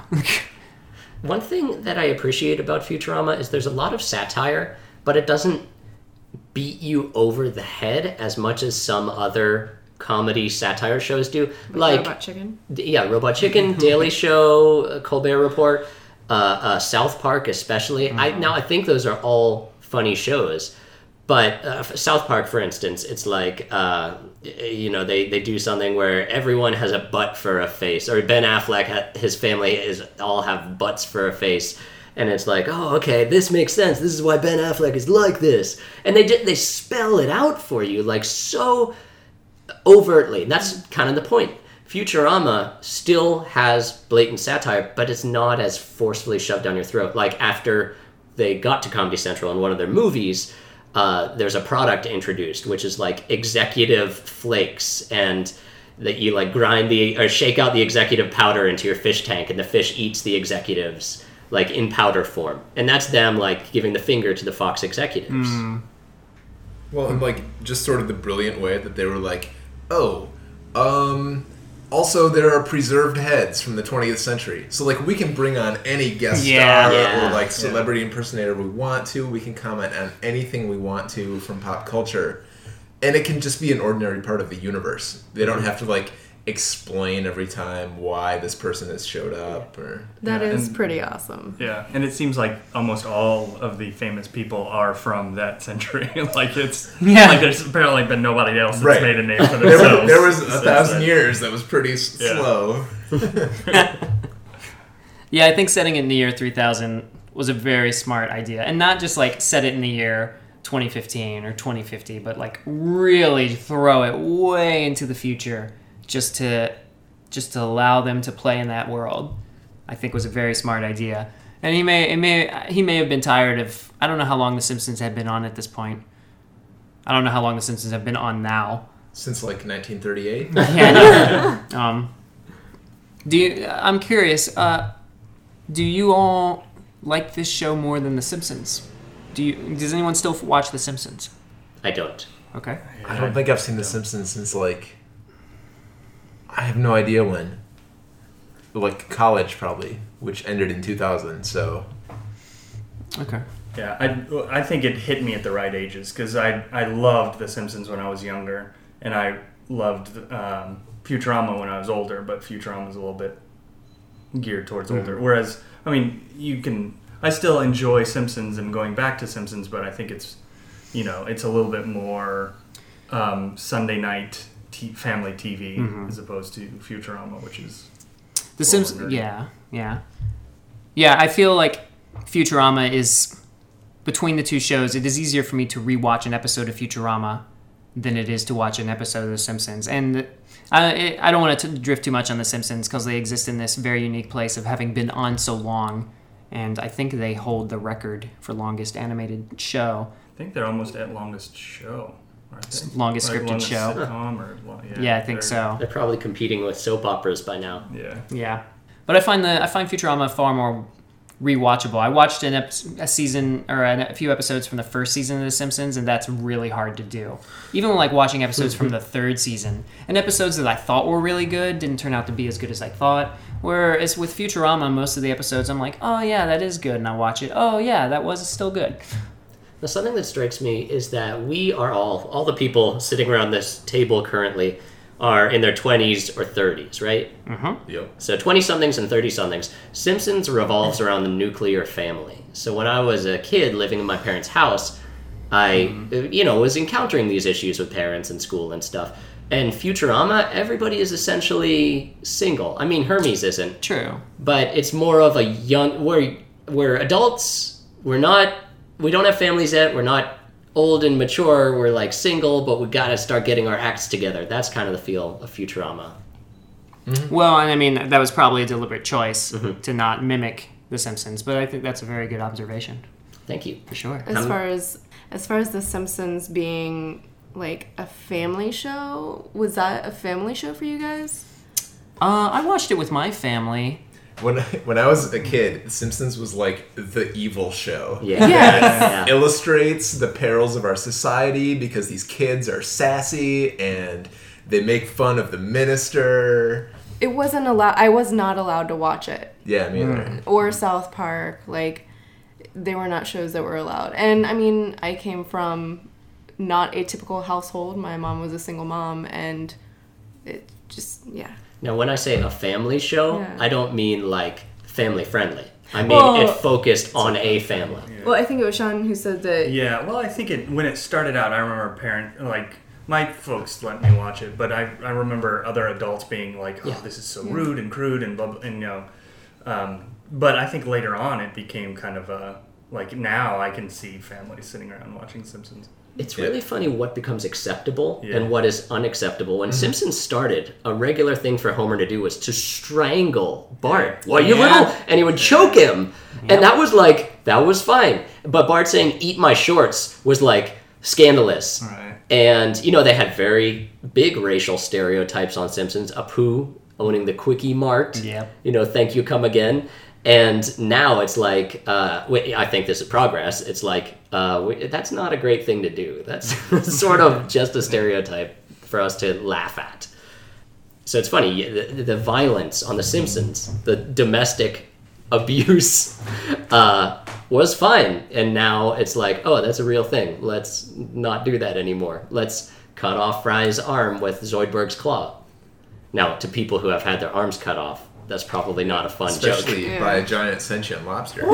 One thing that I appreciate about Futurama is there's a lot of satire, but it doesn't beat you over the head as much as some other comedy satire shows do. Like, Robot Chicken. D- yeah, Robot Chicken, Daily Show, uh, Colbert Report, uh, uh, South Park especially. I now I think those are all funny shows. But uh, for South Park, for instance, it's like, uh, you know, they, they do something where everyone has a butt for a face. Or Ben Affleck, ha- his family is all have butts for a face. And it's like, oh, okay, this makes sense. This is why Ben Affleck is like this. And they they spell it out for you, like, so overtly. And that's kind of the point. Futurama still has blatant satire, but it's not as forcefully shoved down your throat. Like, after they got to Comedy Central in one of their movies... Uh, there's a product introduced, which is like executive flakes, and that you like grind the or shake out the executive powder into your fish tank, and the fish eats the executives like in powder form, and that's them like giving the finger to the Fox executives. Mm. Well, and like just sort of the brilliant way that they were like, oh, um, also there are preserved heads from the twentieth century, so like we can bring on any guest Yeah. star Yeah. or like celebrity impersonator we want to. We can comment on anything we want to from pop culture, and it can just be an ordinary part of the universe. They don't have to like explain every time why this person has showed up or That Yeah, is and- pretty awesome. Yeah, and it seems like almost all of the famous people are from that century. like it's Yeah. like there's apparently been nobody else that's Right. made a name for there, themselves. was, there was a since thousand then. years that was pretty s- Yeah. slow. Yeah, I think setting it in the year three thousand was a very smart idea. And not just like set it in the year twenty fifteen or twenty fifty, but like really throw it way into the future just to just to allow them to play in that world. I think was a very smart idea. And he may it may he may have been tired of I don't know how long the Simpsons had been on at this point. I don't know how long the Simpsons have been on now. Since like nineteen thirty-eight. Yeah. um, do you, I'm curious. Uh, do you all like this show more than The Simpsons? Do you? Does anyone still watch The Simpsons? I don't. Okay. I don't think I've seen The Simpsons since like I have no idea when. Like college probably, which ended in two thousand. So Okay. Yeah, I, I think it hit me at the right ages because I, I loved The Simpsons when I was younger, and I loved um, Futurama when I was older, but Futurama was a little bit geared towards Mm-hmm. older. Whereas, I mean, you can... I still enjoy Simpsons and going back to Simpsons, but I think it's, you know, it's a little bit more um, Sunday night t- family T V Mm-hmm. as opposed to Futurama, which is... The Or Simpsons, nerdy. yeah, yeah, yeah. I feel like Futurama is between the two shows. It is easier for me to rewatch an episode of Futurama than it is to watch an episode of The Simpsons. And I, I don't want to drift too much on The Simpsons because they exist in this very unique place of having been on so long, and I think they hold the record for longest animated show. I think they're almost at longest show. aren't they? Longest Like scripted longest show. Sitcom or, lo- yeah, Yeah, I think they're- so. They're probably competing with soap operas by now. Yeah. Yeah, but I find the I find Futurama far more rewatchable. I watched an ep- a season or a few episodes from the first season of The Simpsons, and that's really hard to do. Even like watching episodes from the third season, and episodes that I thought were really good didn't turn out to be as good as I thought. Whereas with Futurama, most of the episodes I'm like, oh yeah, that is good, and I watch it. Oh yeah, that was still good. Now, something that strikes me is that we are all, all the people sitting around this table currently are in their twenties or thirties, right? Mm-hmm. yep. So twenty-somethings and thirty-somethings. Simpsons revolves around the nuclear family. So when I was a kid living in my parents' house, I, you know, was encountering these issues with parents and school and stuff. And Futurama, everybody is essentially single. I mean, Hermes isn't, True. but it's more of a young. We're we're adults. We're not. We don't have families yet. We're not old and mature. We're like single, but we got to start getting our acts together. That's kind of the feel of Futurama. Well, and I mean that was probably a deliberate choice Mm-hmm. to not mimic The Simpsons, but I think that's a very good observation Thank you. for sure. As Um, far as as far as The Simpsons being like a family show, was that a family show for you guys? Uh, I watched it with my family. When I, when I was a kid, The Simpsons was like the evil show. Yeah. Yes. Yeah. Illustrates the perils of our society because these kids are sassy and they make fun of the minister. It wasn't allowed. I was not allowed to watch it. Yeah, me either. Or South Park. Like, they were not shows that were allowed. And I mean, I came from not a typical household. My mom was a single mom, and it just, yeah. Now, when I say a family show, Yeah. I don't mean like family friendly. I mean Well- it focused on a family. Well, I think it was Sean who said that. Yeah, well, I think it when it started out, I remember a parent like my folks let me watch it, but I, I remember other adults being like, "Oh, Yeah. this is so Yeah. rude and crude and blah, blah," and you know." Um, but I think later on it became kind of a like now I can see families sitting around watching Simpsons. It's really funny what becomes acceptable Yeah. and what is unacceptable. When Simpsons started, a regular thing for Homer to do was to strangle Bart. Why, you Yeah. little... And he would choke him. And that was like, that was fine. But Bart saying, eat my shorts, was like scandalous. Right. And, you know, they had very big racial stereotypes on Simpsons. Apu owning the Quickie Mart. Yep. You know, thank you, come again. And now it's like, uh, wait, I think this is progress. It's like, uh, we, that's not a great thing to do. That's sort of just a stereotype for us to laugh at. So it's funny, the, the violence on The Simpsons, the domestic abuse, uh, was fine. And now it's like, oh, that's a real thing. Let's not do that anymore. Let's cut off Fry's arm with Zoidberg's claw. Now, to people who have had their arms cut off, that's probably not a fun joke. Especially Yeah. by a giant sentient lobster.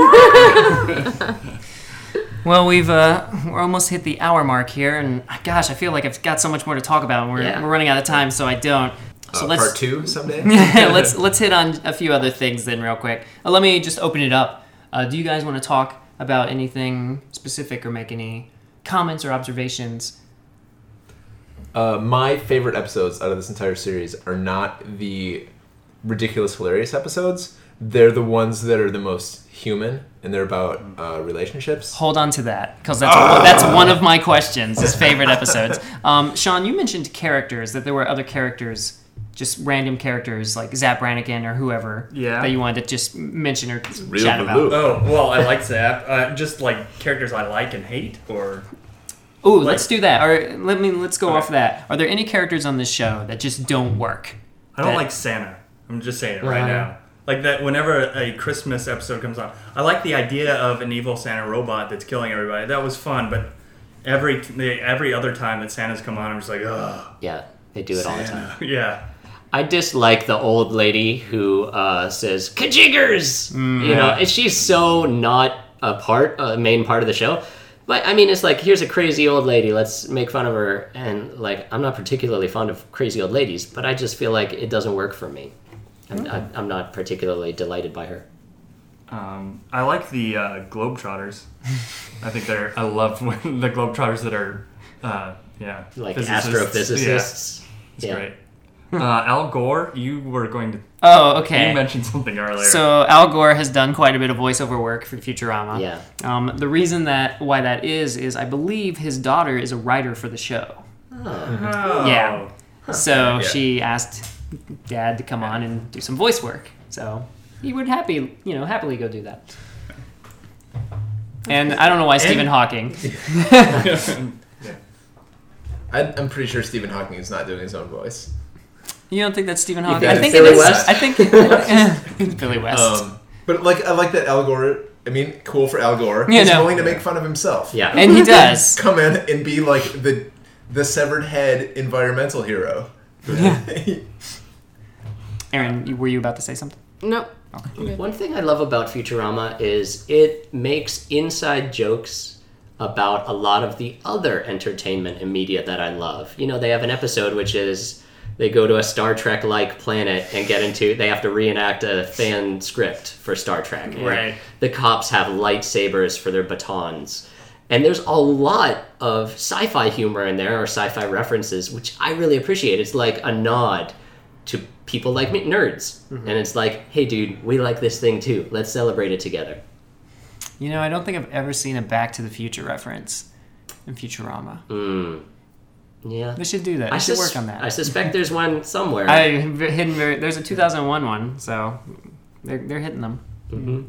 Well, we've uh, we're almost hit the hour mark here, and gosh, I feel like I've got so much more to talk about, and we're, Yeah. we're running out of time, so I don't. So Uh, let's part two someday? let's let's hit on a few other things then, real quick. Uh, let me just open it up. Uh, do you guys want to talk about anything specific or make any comments or observations? Uh, my favorite episodes out of this entire series are not the ridiculous, hilarious episodes. They're the ones that are the most human, and they're about uh, relationships. Hold on to that, because that's one, that's one of my questions. His favorite episodes. Um, Sean, you mentioned characters, that there were other characters, just random characters like Zap Brannigan or whoever Yeah. that you wanted to just mention or real chat Baloo. about. Oh well, I like Zap. Uh, just like characters I like and hate, or Ooh, Like- let's do that. Or let me let's go off that. Are there any characters on this show that just don't work? I don't That- like Santa. I'm just saying it right Right. now. Like that, whenever a Christmas episode comes on, I like the idea of an evil Santa robot that's killing everybody. That was fun, but every every other time that Santa's come on, I'm just like, ugh. Yeah, they do it all the time. Yeah. I dislike the old lady who uh, says "kajiggers." You know, and she's so not a part, a main part of the show. But I mean, it's like, here's a crazy old lady. Let's make fun of her. And like, I'm not particularly fond of crazy old ladies, but I just feel like it doesn't work for me. I'm, I, I'm not particularly delighted by her. Um, I like the uh, Globetrotters. I think they're. I love when the Globetrotters that are, uh, yeah, Like physicists. astrophysicists. Yeah, it's great. Uh, Al Gore, you were going to. Oh, okay. You mentioned something earlier. So Al Gore has done quite a bit of voiceover work for Futurama. Yeah. Um, the reason that why that is is I believe his daughter is a writer for the show. Oh. Yeah. So Yeah. she asked Dad to come on and do some voice work. So he would happy, you know, happily go do that. And I don't know why Stephen Hawking. I, I'm pretty sure Stephen Hawking is not doing his own voice. You don't think that's Stephen You Hawking? think I think it's Billy it is. West? I think it's Billy West. Um, but like, I like that Al Gore. I mean, cool for Al Gore. Yeah, He's no. willing to make fun of himself. Yeah. And he does. Come in and be like the the severed head environmental hero. Aaron, you- were you about to say something? Nope. One thing I love about Futurama is it makes inside jokes about a lot of the other entertainment and media that I love. You know, they have an episode which is they go to a Star Trek-like planet and get into, they have to reenact a fan script for Star Trek. And Right. the cops have lightsabers for their batons. And there's a lot of sci-fi humor in there, or sci-fi references, which I really appreciate. It's like a nod to people like me, nerds. Mm-hmm. And it's like, hey dude, we like this thing too. Let's celebrate it together. You know, I don't think I've ever seen a Back to the Future reference in Futurama. Mm. Yeah. They should do that. They I, should sus- work on that. I suspect there's one somewhere. I have hidden very, there's a two thousand one one, so they're they're hitting them. Mhm.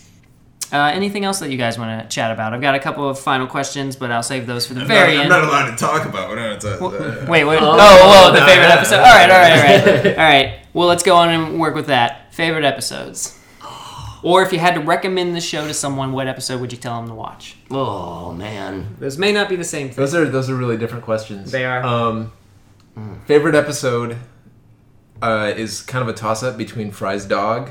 Uh, anything else that you guys want to chat about? I've got a couple of final questions, but I'll save those for the very I'm end. not allowed to talk about it. It's a- Well, uh, wait, wait. Oh. Oh, whoa, the No, favorite no, episode. no. All right, all right, all right. All right. Well, let's go on and work with that. Favorite episodes. Or if you had to recommend the show to someone, what episode would you tell them to watch? Oh man. Those may not be the same thing. Those are those are really different questions. They are. Um, favorite episode uh, is kind of a toss up between Fry's dog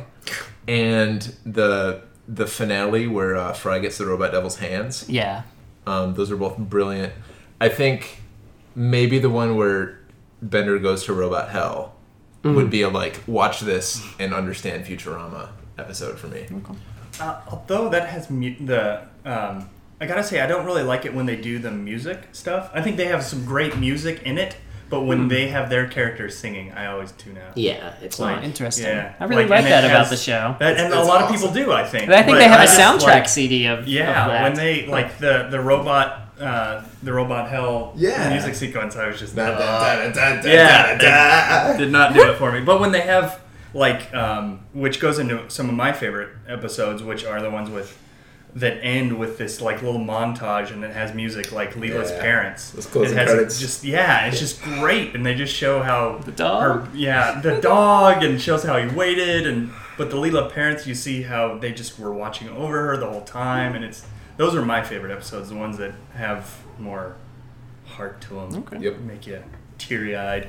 and the the finale where uh, Fry gets the robot devil's hands. Yeah. Um, those are both brilliant. I think maybe the one where Bender goes to robot hell would be a like watch this and understand Futurama episode for me. Uh, although that has mu- the, um, I gotta say, I don't really like it when they do the music stuff. I think they have some great music in it, but when they have their characters singing, I always tune out. Yeah, it's Oh, like interesting. Yeah. I really Like, like, and it that about has- the show. That, and a That's lot of awesome. people do, I think. But I think But they have I a just soundtrack like- C D of, Yeah, of that. when they like the the robot uh, the robot hell Yeah. music sequence, I was just Da, uh, da, da, da, da, yeah, da, da. did not do it for me. But when they have like, um, which goes into some of my favorite episodes, which are the ones with that end with this like little montage, and it has music like Leela's Yeah. parents. Those closing it has credits. just yeah, it's just great, and they just show how The dog? her, yeah, the dog, and shows how he waited, and but the Leela parents, you see how they just were watching over her the whole time, and it's those are my favorite episodes, the ones that have more heart to them. Okay. Yep. Make you teary eyed.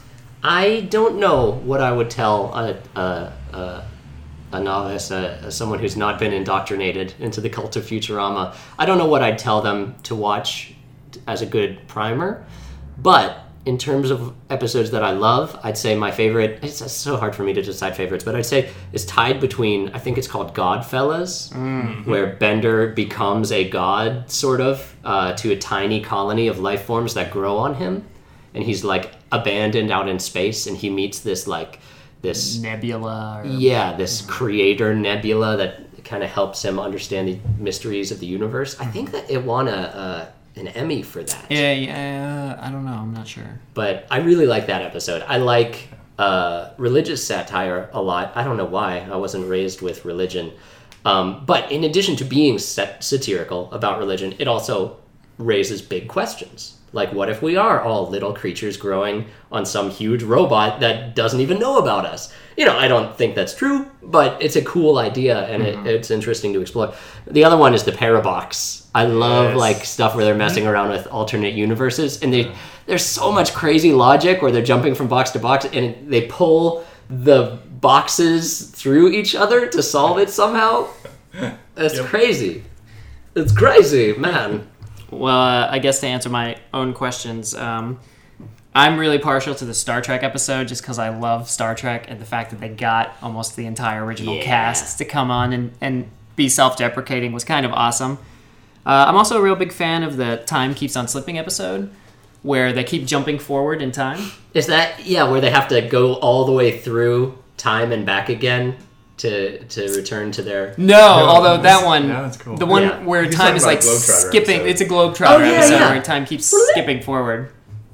I don't know what I would tell a a, a, a novice, a, someone who's not been indoctrinated into the cult of Futurama. I don't know what I'd tell them to watch as a good primer, but in terms of episodes that I love, I'd say my favorite, it's, it's so hard for me to decide favorites, but I'd say it's tied between, I think it's called Godfellas, where Bender becomes a god, sort of, uh, to a tiny colony of life forms that grow on him. And he's like abandoned out in space, and he meets this like, this, Nebula. Or, yeah, this creator nebula that kind of helps him understand the mysteries of the universe. I think that it won a, a an Emmy for that. Yeah, yeah, I don't know. I'm not sure. But I really like that episode. I like uh, religious satire a lot. I don't know why. I wasn't raised with religion. Um, but in addition to being sat- satirical about religion, it also raises big questions. Like, what if we are all little creatures growing on some huge robot that doesn't even know about us? You know, I don't think that's true, but it's a cool idea, and Mm-hmm. it, it's interesting to explore. The other one is the Parabox. I love, Yes. like, stuff where they're messing around with alternate universes, and they, there's so much crazy logic where they're jumping from box to box, and they pull the boxes through each other to solve it somehow. That's Yep. crazy. It's crazy, man. Well, uh, I guess to answer my own questions, um, I'm really partial to the Star Trek episode just because I love Star Trek and the fact that they got almost the entire original Yeah. cast to come on and, and be self-deprecating was kind of awesome. Uh, I'm also a real big fan of the Time Keeps on Slipping episode, where they keep jumping forward in time. Is that, yeah, where they have to go all the way through time and back again to to return to their... No, although that one, yeah, that's cool. the one Yeah. where He's time talking is about like Globetrotter skipping, episode. it's a Globetrotter Oh, yeah, episode yeah. where time keeps skipping forward.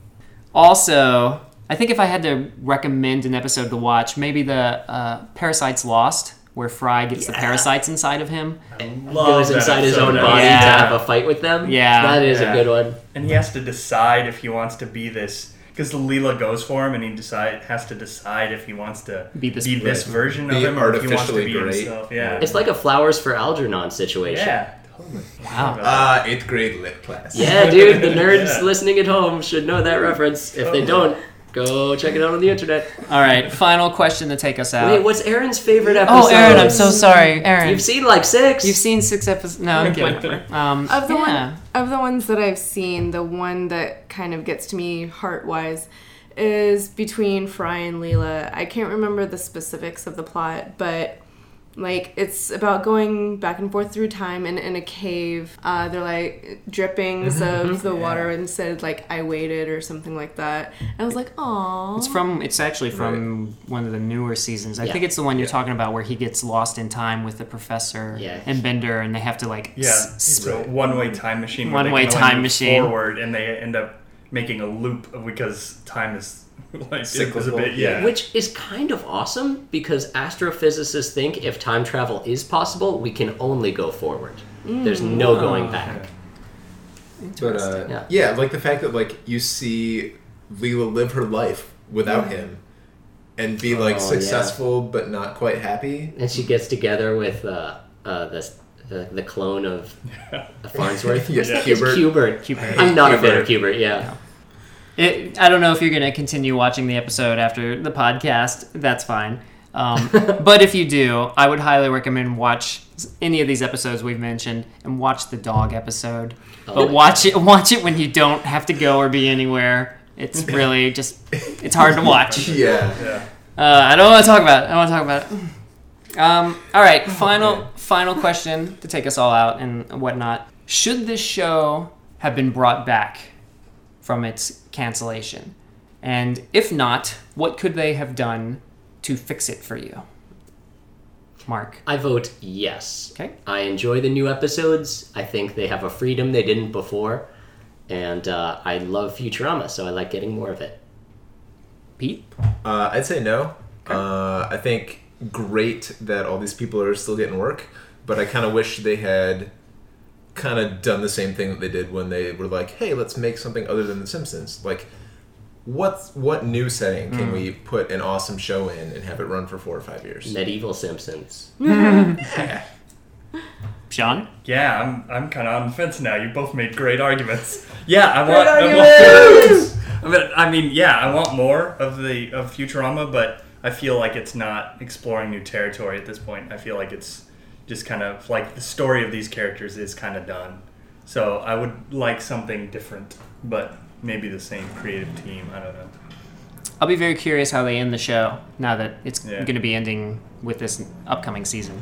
Also, I think if I had to recommend an episode to watch, maybe the uh, Parasites Lost, where Fry gets the Yeah. parasites inside of him. Love goes that inside his episode. own That body was- Yeah. to have a fight with them. Yeah. That is Yeah. a good one. And he has to decide if he wants to be this, because Leela goes for him, and he decide has to decide if he wants to Be this- this Right. version of Be him, or if he wants to artificially be great. himself. Yeah, It's like a Flowers for Algernon situation. yeah, totally. Wow. Ah, eighth grade lit class. Yeah, dude, the nerds Yeah. listening at home should know that reference. If they don't, go check it out on the internet. All right, final question to take us out. Wait, what's Aaron's favorite episode? oh, Aaron, I'm so sorry. Aaron, You've seen like six. you've seen six episodes. No, I'm kidding. Um, Of the yeah. one of the ones that I've seen, the one that kind of gets to me heart wise is between Fry and Leela. I can't remember the specifics of the plot, but like it's about going back and forth through time and in a cave. Uh, they're like drippings of the water and said like I waited or something like that. And I was like, "Aw." It's from. It's actually from one of the newer seasons. I Yeah. think it's the one you're Yeah. talking about where he gets lost in time with the professor Yeah. and Bender, and they have to like. Yeah, s- it's s- a one-way time machine. where they One-way can only time move machine. forward, and they end up making a loop of- because time is like it's a Cyclical. bit. Yeah, Which is kind of awesome because astrophysicists think if time travel is possible, we can only go forward. There's no going back. But uh, Yeah. yeah. like the fact that like you see Leela live her life without him, and be like Oh, successful but not quite happy. And she gets together with uh, uh, the, the the clone of Farnsworth. Yes, It's Hubert. Hubert. Hubert. I'm not a fan of Hubert. Hubert. Yeah. It, I don't know if you're going to continue watching the episode after the podcast. That's fine. Um, but if you do, I would highly recommend watch any of these episodes we've mentioned and watch the dog episode. But watch it. Watch it when you don't have to go or be anywhere. It's really just. It's hard to watch. Yeah. yeah. Uh, I don't want to talk about it. I want to talk about it. Um, all right, final final question to take us all out and whatnot. Should this show have been brought back from its cancellation? And if not, what could they have done to fix it for you? Mark. I vote yes. Okay. I enjoy the new episodes. I think they have a freedom they didn't before. And uh, I love Futurama, so I like getting more of it. Pete? Uh, I'd say no. Uh, I think great that all these people are still getting work, but I kind of wish they had kind of done the same thing that they did when they were like, "Hey, let's make something other than The Simpsons." Like, what what new setting can we put an awesome show in and have it run for four or five years? Medieval Simpsons. Sean? Yeah, I'm I'm kind of on the fence now. You both made great arguments. Yeah, I Great want. I arguments! want I mean, I mean, yeah, I want more of the of Futurama, but I feel like it's not exploring new territory at this point. I feel like it's just kind of like the story of these characters is kind of done. So I would like something different, but maybe the same creative team. I don't know. I'll be very curious how they end the show now that it's Yeah. going to be ending with this upcoming season.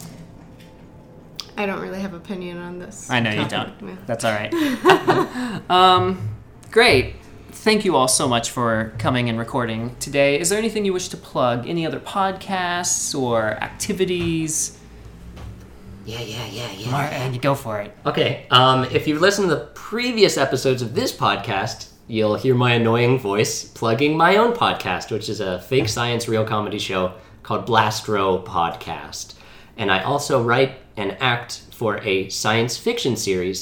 I don't really have opinion on this. I know you topic. don't. Yeah. That's all right. um, great. Thank you all so much for coming and recording today. Is there anything you wish to plug? Any other podcasts or activities? Yeah, yeah, yeah, yeah. Mar- and you go for it. Okay, um, if you've listened to the previous episodes of this podcast, you'll hear my annoying voice plugging my own podcast, which is a fake science, real comedy show called Blastro Podcast. And I also write and act for a science fiction series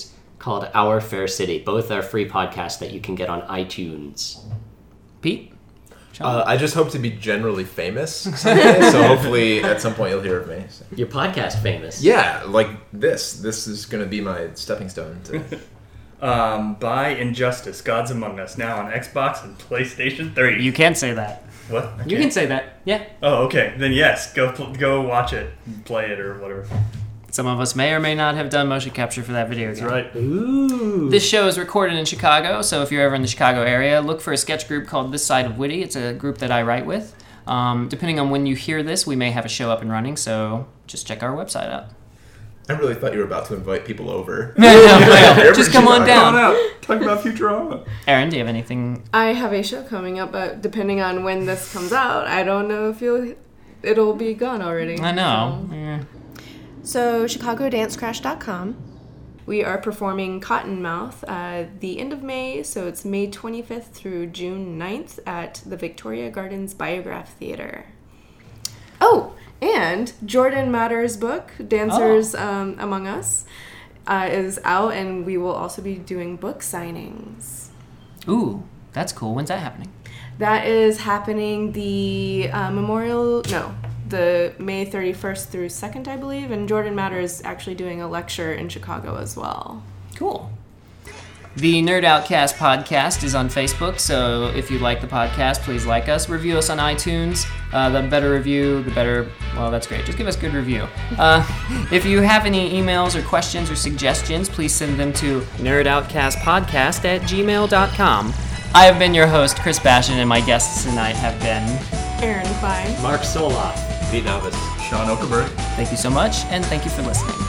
called Our Fair City. Both are free podcasts that you can get on iTunes. Pete? Uh, I just hope to be generally famous someday, so hopefully at some point you'll hear of me. So. Your podcast famous. Yeah, like this. This is going to be my stepping stone. To... Um, buy Injustice: Gods Among Us now on Xbox and PlayStation three. You can say that. What? I You can't. can say that. Yeah. Oh, okay. Then yes, go pl- go watch it, play it, or whatever. Some of us may or may not have done motion capture for that video That's game. right. Ooh. This show is recorded in Chicago, so if you're ever in the Chicago area, look for a sketch group called This Side of Witty. It's a group that I write with. Um, depending on when you hear this, we may have a show up and running, so just check our website out. I really thought you were about to invite people over. Just come on Come down. on out. Talk about Futurama. Aaron, do you have anything? I have a show coming up, but depending on when this comes out, I don't know if you'll, it'll be gone already. I know. So, Yeah. so chicago dance crash dot com. We are performing Cottonmouth uh, the end of May, so it's May twenty-fifth through June ninth at the Victoria Gardens Biograph Theater. Oh, and Jordan Matter's book, Dancers um, Among Us, uh, is out, and we will also be doing book signings. Ooh, that's cool. When's that happening? That is happening the uh, Memorial, no, the May thirty-first through second, I believe, and Jordan Matter is actually doing a lecture in Chicago as well. Cool. The Nerd Outcast podcast is on Facebook, so if you like the podcast, please like us. Review us on iTunes. Uh, the better review, the better... Well, that's great. Just give us a good review. Uh, if you have any emails or questions or suggestions, please send them to nerdoutcastpodcast at gmail dot com. I have been your host, Chris Bashan, and my guests tonight have been... Aaron Klein. Mark Soloff. Pete Novice. Sean Okerberg. Thank you so much, and thank you for listening.